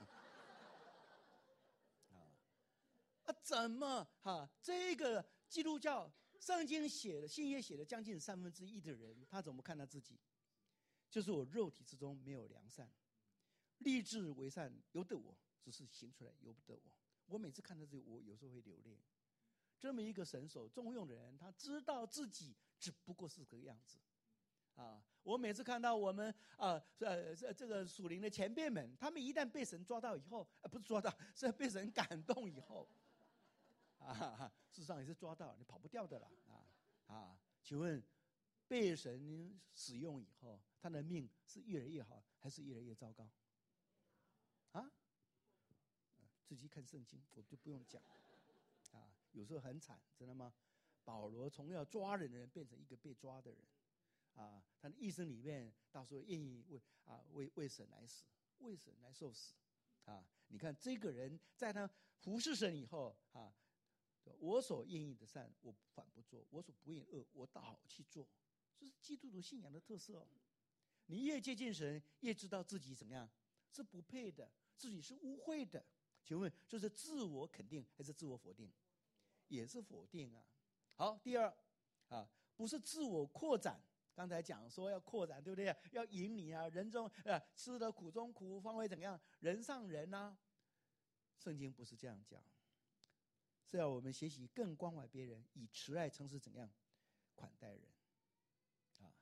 啊，怎么哈？这个基督教圣经写的新约写的将近三分之一的人，他怎么看他自己？就是我肉体之中没有良善，立志为善由得我，只是行出来由不得我。我每次看到这个，我有时候会流泪。这么一个神手重用的人，他知道自己只不过是个样子。啊，我每次看到我们啊，呃，这这个属灵的前辈们，他们一旦被神抓到以后，呃，不是抓到，是被神感动以后，啊，事实上也是抓到，你跑不掉的了啊啊！请问，被神使用以后，他的命是越来越好，还是越来越糟糕？啊？自己看圣经，我就不用讲。啊，有时候很惨，知道吗？保罗从要抓人的人变成一个被抓的人。啊，他的一生里面，到时候愿意为啊为为神来死，为神来受死，啊，你看这个人在他服侍神以后啊，我所愿意的善，我反不做；我所不愿意恶，我倒好去做。这是基督徒信仰的特色哦。你越接近神，越知道自己怎么样是不配的，自己是污秽的。请问这是自我肯定还是自我否定？也是否定啊。好，第二啊，不是自我扩展。刚才讲说要扩展，对不对？要引你啊，人中呃吃得苦中苦，方为怎样？人上人啊。圣经不是这样讲，是要我们学习更关怀别人，以慈爱诚实怎样款待人。啊，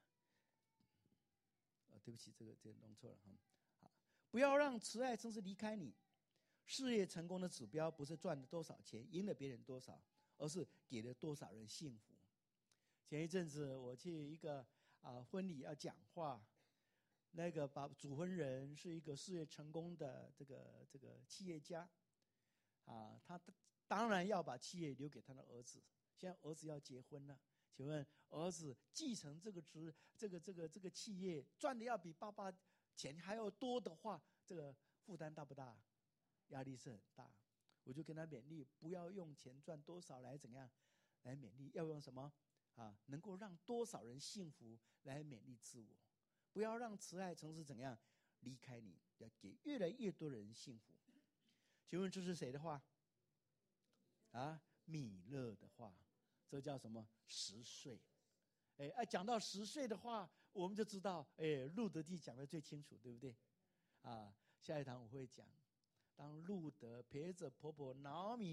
呃，对不起，这个这个弄错了哈。好，不要让慈爱诚实离开你。事业成功的指标不是赚了多少钱，赢了别人多少，而是给了多少人幸福。前一阵子我去一个啊婚礼要讲话，那个把主婚人是一个事业成功的这个这个企业家，啊，他当然要把企业留给他的儿子。现在儿子要结婚了，请问儿子继承这个职这个这个这个企业赚的要比爸爸钱还要多的话，这个负担大不大？压力是很大。我就跟他勉励，不要用钱赚多少来怎样来勉励，要用什么？啊，能够让多少人幸福来勉励自我，不要让慈爱诚实怎样离开你，要给越来越多人幸福。请问这是谁的话？啊，米勒的话，这叫什么？十岁。哎，哎，讲到十岁的话，我们就知道，哎，路德记讲得最清楚，对不对？啊，下一堂我会讲，当路德陪着婆婆拿米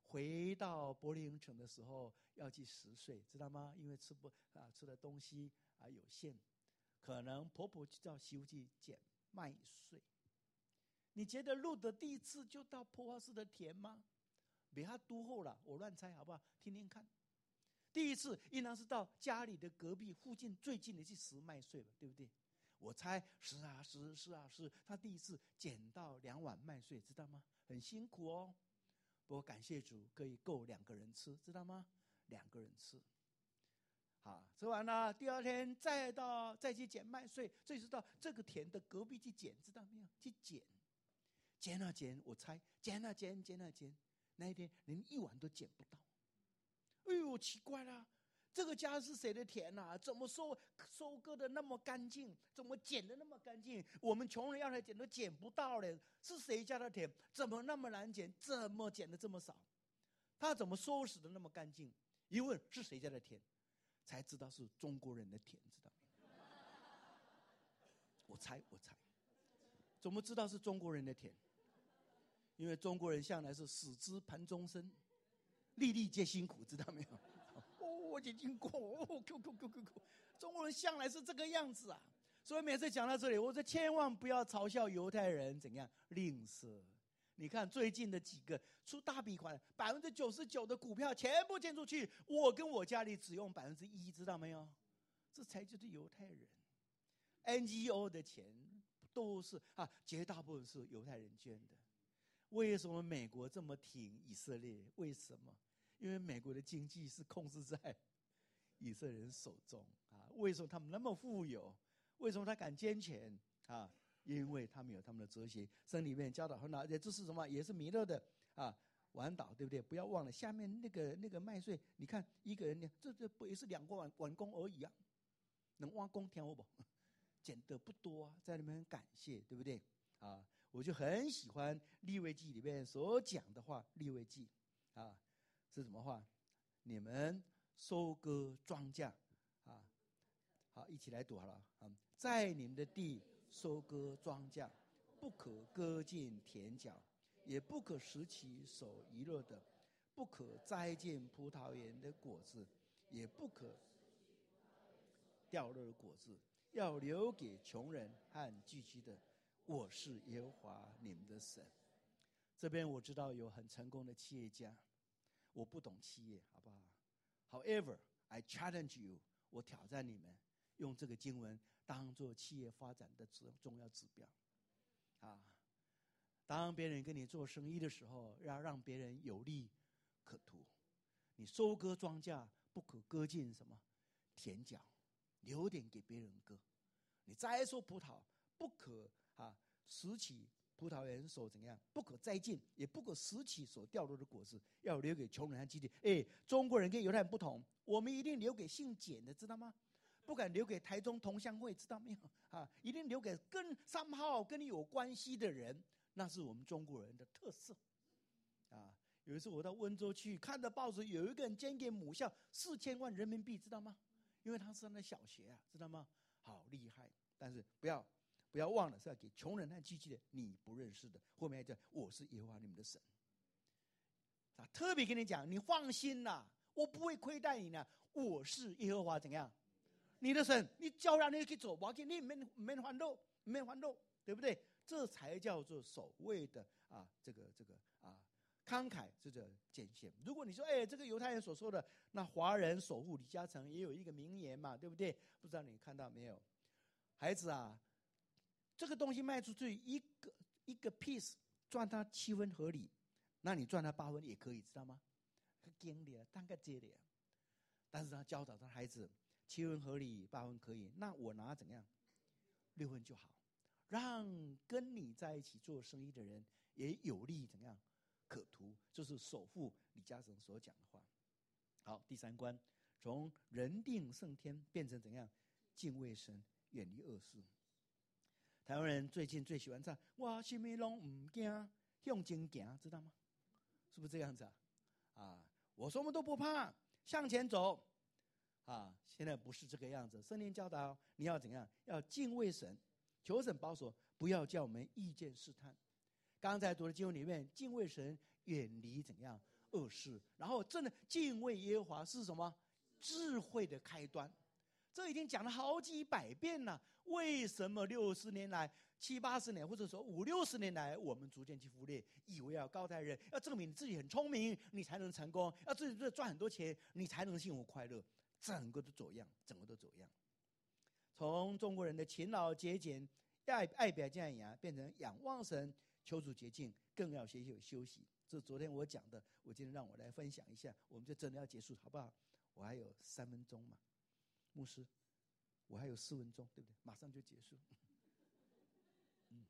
回到柏林城的时候要去拾穗，知道吗？因为吃不啊吃的东西啊有限，可能婆婆就叫媳妇去捡麦穗。你觉得路德第一次就到波阿斯的田吗？比他都后了，我乱猜好不好？听听看。第一次应当是到家里的隔壁附近最近的去拾麦穗了，对不对？我猜拾啊拾，拾啊拾，他第一次捡到两碗麦穗，知道吗？很辛苦哦。不过感谢主，可以够两个人吃，知道吗？两个人吃。好，吃完了，第二天再到再去捡麦穗，这是到这个田的隔壁去捡，知道没有？去捡，捡啊捡，我猜捡啊捡，捡啊捡，那一天连一碗都捡不到。哎呦，奇怪了，这个家是谁的田啊？怎么收收割的那么干净？怎么捡的那么干净？我们穷人要来捡都捡不到嘞，是谁家的田？怎么那么难捡？怎么捡的这么少？他怎么收拾的那么干净？一问是谁家的田，才知道是中国人的田，知道吗？我猜，我猜，怎么知道是中国人的田？因为中国人向来是死之盘中餐，粒粒皆辛苦，知道没有？哦，我已经过哦，Q Q Q Q Q， 中国人向来是这个样子啊。所以每次讲到这里，我说千万不要嘲笑犹太人怎样吝啬。你看最近的几个出大笔款，百分之九十九的股票全部捐出去，我跟我家里只用百分之一，知道没有？这才就是犹太人。N G O 的钱都是啊，绝大部分是犹太人捐的。为什么美国这么挺以色列？为什么？因为美国的经济是控制在以色列人手中啊。为什么他们那么富有？为什么他敢捐钱啊？因为他们有他们的哲学，圣里面教导很好，而且这是什么？也是弥勒的啊碗岛，对不对？不要忘了下面那个那个麦穗，你看一个人，这这不也是两个碗碗工而已啊？能挖工听我不？捡得不多啊，在那边感谢，对不对？啊，我就很喜欢利未记里面所讲的话。利未记啊，是什么话？你们收割庄稼啊，好，一起来读好了啊，在你们的地收割庄稼，不可割尽田角，也不可拾起手遗落的，不可摘尽葡萄园的果子，也不可掉落的果子，要留给穷人和寄居的。我是耶和华你们的神。这边我知道有很成功的企业家，我不懂企业，好不好 ？However, I challenge you， 我挑战你们，用这个经文当做企业发展的重要指标。啊，当别人跟你做生意的时候，要让别人有利可图。你收割庄稼，不可割尽什么田角，留点给别人割。你摘收葡萄，不可啊拾起葡萄园所怎样？不可摘尽，也不可拾起所掉落的果子，要留给穷人和基地。哎，中国人跟犹太人不同，我们一定留给姓简的，知道吗？不敢留给台中同乡会，知道没有？啊，一定留给跟somehow跟你有关系的人，那是我们中国人的特色。啊，有一次我到温州去，看到报纸有一个人捐给母校四千万人民币，知道吗？因为他是那小学啊，知道吗？好厉害！但是不要不要忘了，是要给穷人和寄居的，你不认识的。后面还讲我是耶和华你们的神。啊，特别跟你讲，你放心啦，我不会亏待你呢。我是耶和华怎样？你的神，你叫让你去走，我给你免免还肉，免还肉，对不对？这才叫做所谓的啊，这个这个啊，慷慨这个捐献。如果你说，哎，这个犹太人所说的，那华人首富李嘉诚也有一个名言嘛，对不对？不知道你看到没有？孩子啊，这个东西卖出去一个一个 piece 赚他七分合理，那你赚他八分也可以，知道吗？经理啊，当个接的，但是他教导他孩子。七分合理，八分可以，那我拿怎样？六分就好，让跟你在一起做生意的人也有利怎样可图，这是首富李嘉诚所讲的话。好，第三关，从人定胜天变成怎样？敬畏神，远离恶事。台湾人最近最喜欢唱“我什么拢唔惊，向前行”，知道吗？是不是这样子啊？啊，我什么都不怕，向前走。啊，现在不是这个样子。圣经教导你要怎样？要敬畏神，求神保守，不要叫我们遇见试探。刚才读的经文里面，敬畏神，远离怎样恶事。然后真的敬畏耶和华是什么？智慧的开端。这已经讲了好几百遍了。为什么六十年来、七八十年，或者说五六十年来，我们逐渐去忽略，以为要高抬人，要证明你自己很聪明，你才能成功；要自己赚很多钱，你才能幸福快乐。整个都走样，整个都走样。从中国人的勤劳节俭、爱爱表敬仰，变成仰望神、求主洁净，更要学习休息。这是昨天我讲的，我今天让我来分享一下，我们就真的要结束，好不好？我还有三分钟嘛，牧师，我还有四分钟，对不对？马上就结束。嗯，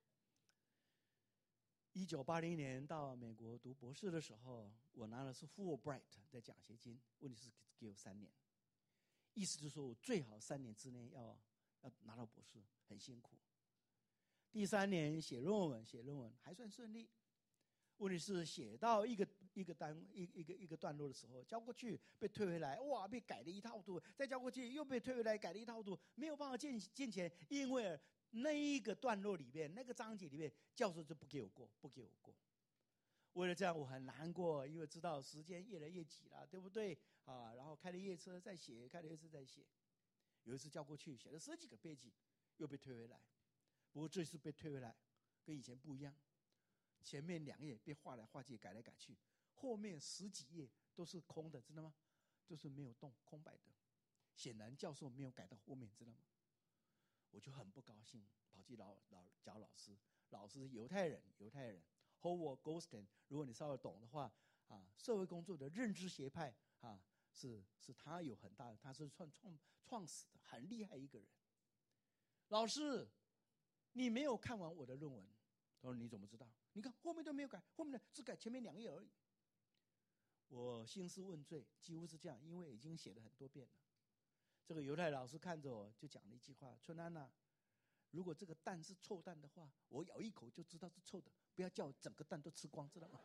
一九八零年到美国读博士的时候，我拿的是 Fulbright 的奖学金，问题是给我三年，意思就是说我最好三年之内要要拿到博士，很辛苦。第三年写论文，写论文还算顺利。问题是写到一个一个单一一个一个段落的时候，交过去被退回来，哇，被改了一套图，再交过去又被退回来，改了一套图，没有办法进进前，因为那一个段落里面，那个章节里面，教授就不给我过，不给我过。为了这样，我很难过，因为知道时间越来越挤了，对不对啊？然后开了夜车再写，开了夜车再写。有一次交过去，写了十几个背景，又被退回来。不过这次被退回来，跟以前不一样。前面两页被画来画去，改来改去，后面十几页都是空的，知道吗？都是没有动，空白的。显然教授没有改到后面，知道吗？我就很不高兴，跑去老老找老师，老师是犹太人，犹太人 Howard Goldstein， 如果你稍微懂的话，啊，社会工作的认知学派啊，是是他有很大的，他是创创创始的，很厉害一个人。老师，你没有看完我的论文。他说：“你怎么知道？你看后面都没有改，后面的只改前面两页而已。”我兴师问罪，几乎是这样，因为已经写了很多遍了。这个犹太老师看着我，就讲了一句话：“春安啊，如果这个蛋是臭蛋的话，我咬一口就知道是臭的，不要叫我整个蛋都吃光，知道吗？”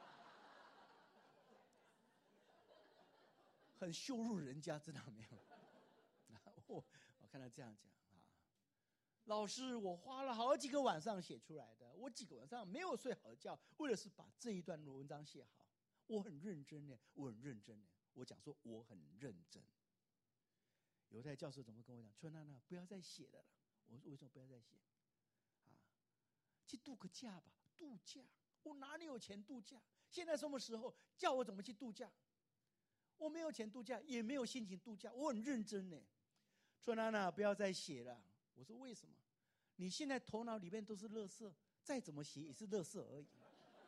很羞辱人家，知道没有？我我看他这样讲。老师，我花了好几个晚上写出来的，我几个晚上没有睡好觉，为了是把这一段文章写好。我很认真呢，我很认真呢。我讲说我很认真。犹太教授怎么跟我讲？春娜娜，不要再写了啦。我说为什么不要再写？啊，去度个假吧，度假。我哪里有钱度假？现在什么时候？叫我怎么去度假？我没有钱度假，也没有心情度假。我很认真呢。春娜娜，不要再写了。我说为什么？你现在头脑里面都是垃圾，再怎么写也是垃圾而已。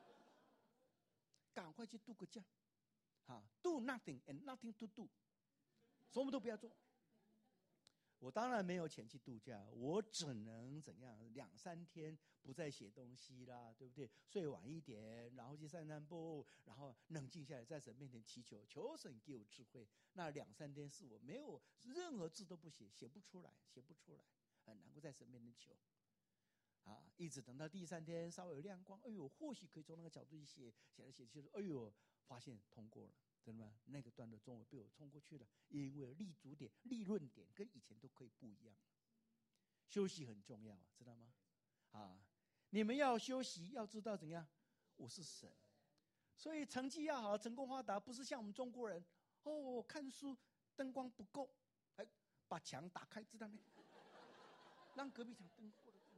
赶快去度个假，啊 ，do nothing and nothing to do， 什么都不要做。我当然没有钱去度假，我只能怎样？两三天不再写东西啦，对不对？睡晚一点，然后去散散步，然后冷静下来，在神面前祈求，求神给我智慧。那两三天是我没有任何字都不写，写不出来，写不出来。很难过在神面前求，啊，一直等到第三天稍微有亮光，哎呦，或许可以从那个角度去写，写来写去，哎呦，发现通过了，知道吗？那个段的中文被我冲过去了，因为立足点、立论点跟以前都可以不一样。休息很重要，知道吗？啊，你们要休息，要知道怎样，我是神，所以成绩要好，成功发达，不是像我们中国人，哦，看书灯光不够，哎，把墙打开，知道没？让隔壁墙灯过了。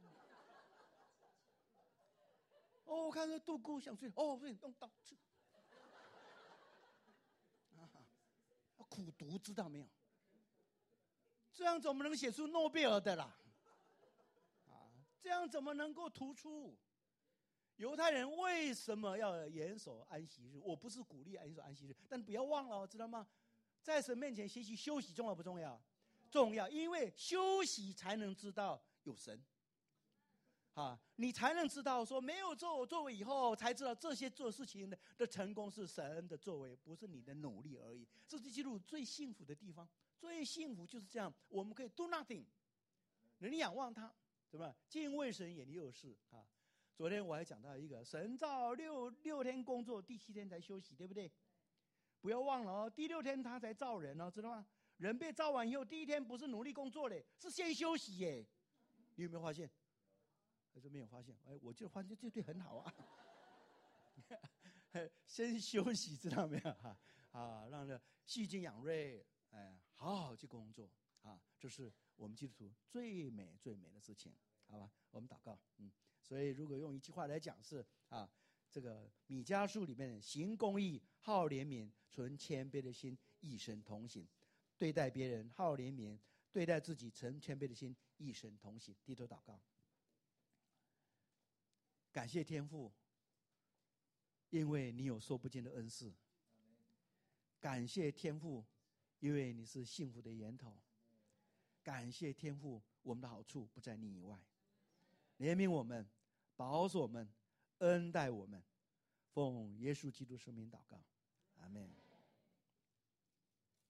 哦，我看到杜姑想睡，哦，对，用刀吃。啊，苦读知道没有？这样怎么能写出诺贝尔的啦？啊，这样怎么能够突出？犹太人为什么要严守安息日？我不是鼓励严守安息日，但不要忘了，知道吗？在神面前学习休息重要不重要？重要，因为休息才能知道有神，啊，你才能知道说没有作作为以后，才知道这些做事情的的成功是神的作为，不是你的努力而已。这是基督最幸福的地方，最幸福就是这样，我们可以 do nothing， 能仰望他，对吧？敬畏神，远离恶事啊。昨天我还讲到一个，神造六六天工作，第七天才休息，对不对？不要忘了哦，第六天他才造人哦，知道吗？人被造完以后，第一天不是努力工作嘞，是先休息耶。你有没有发现？还是没有发现？哎，我就发现这对很好啊。 先休息，知道没有？哈啊，让这细菌养锐，哎，好好去工作啊，这是我们基督徒最美最美的事情，好吧？我们祷告，嗯，所以如果用一句话来讲是啊，这个米迦书里面行公义、好怜悯、存谦卑的心，一生同行；对待别人好怜悯，对待自己存谦卑的心，一生同行。低头祷告，感谢天父，因为你有说不尽的恩赐；感谢天父，因为你是幸福的源头；感谢天父，我们的好处不在你以外。怜悯我们，保守我们，恩待我们，奉耶稣基督圣名祷告，阿们。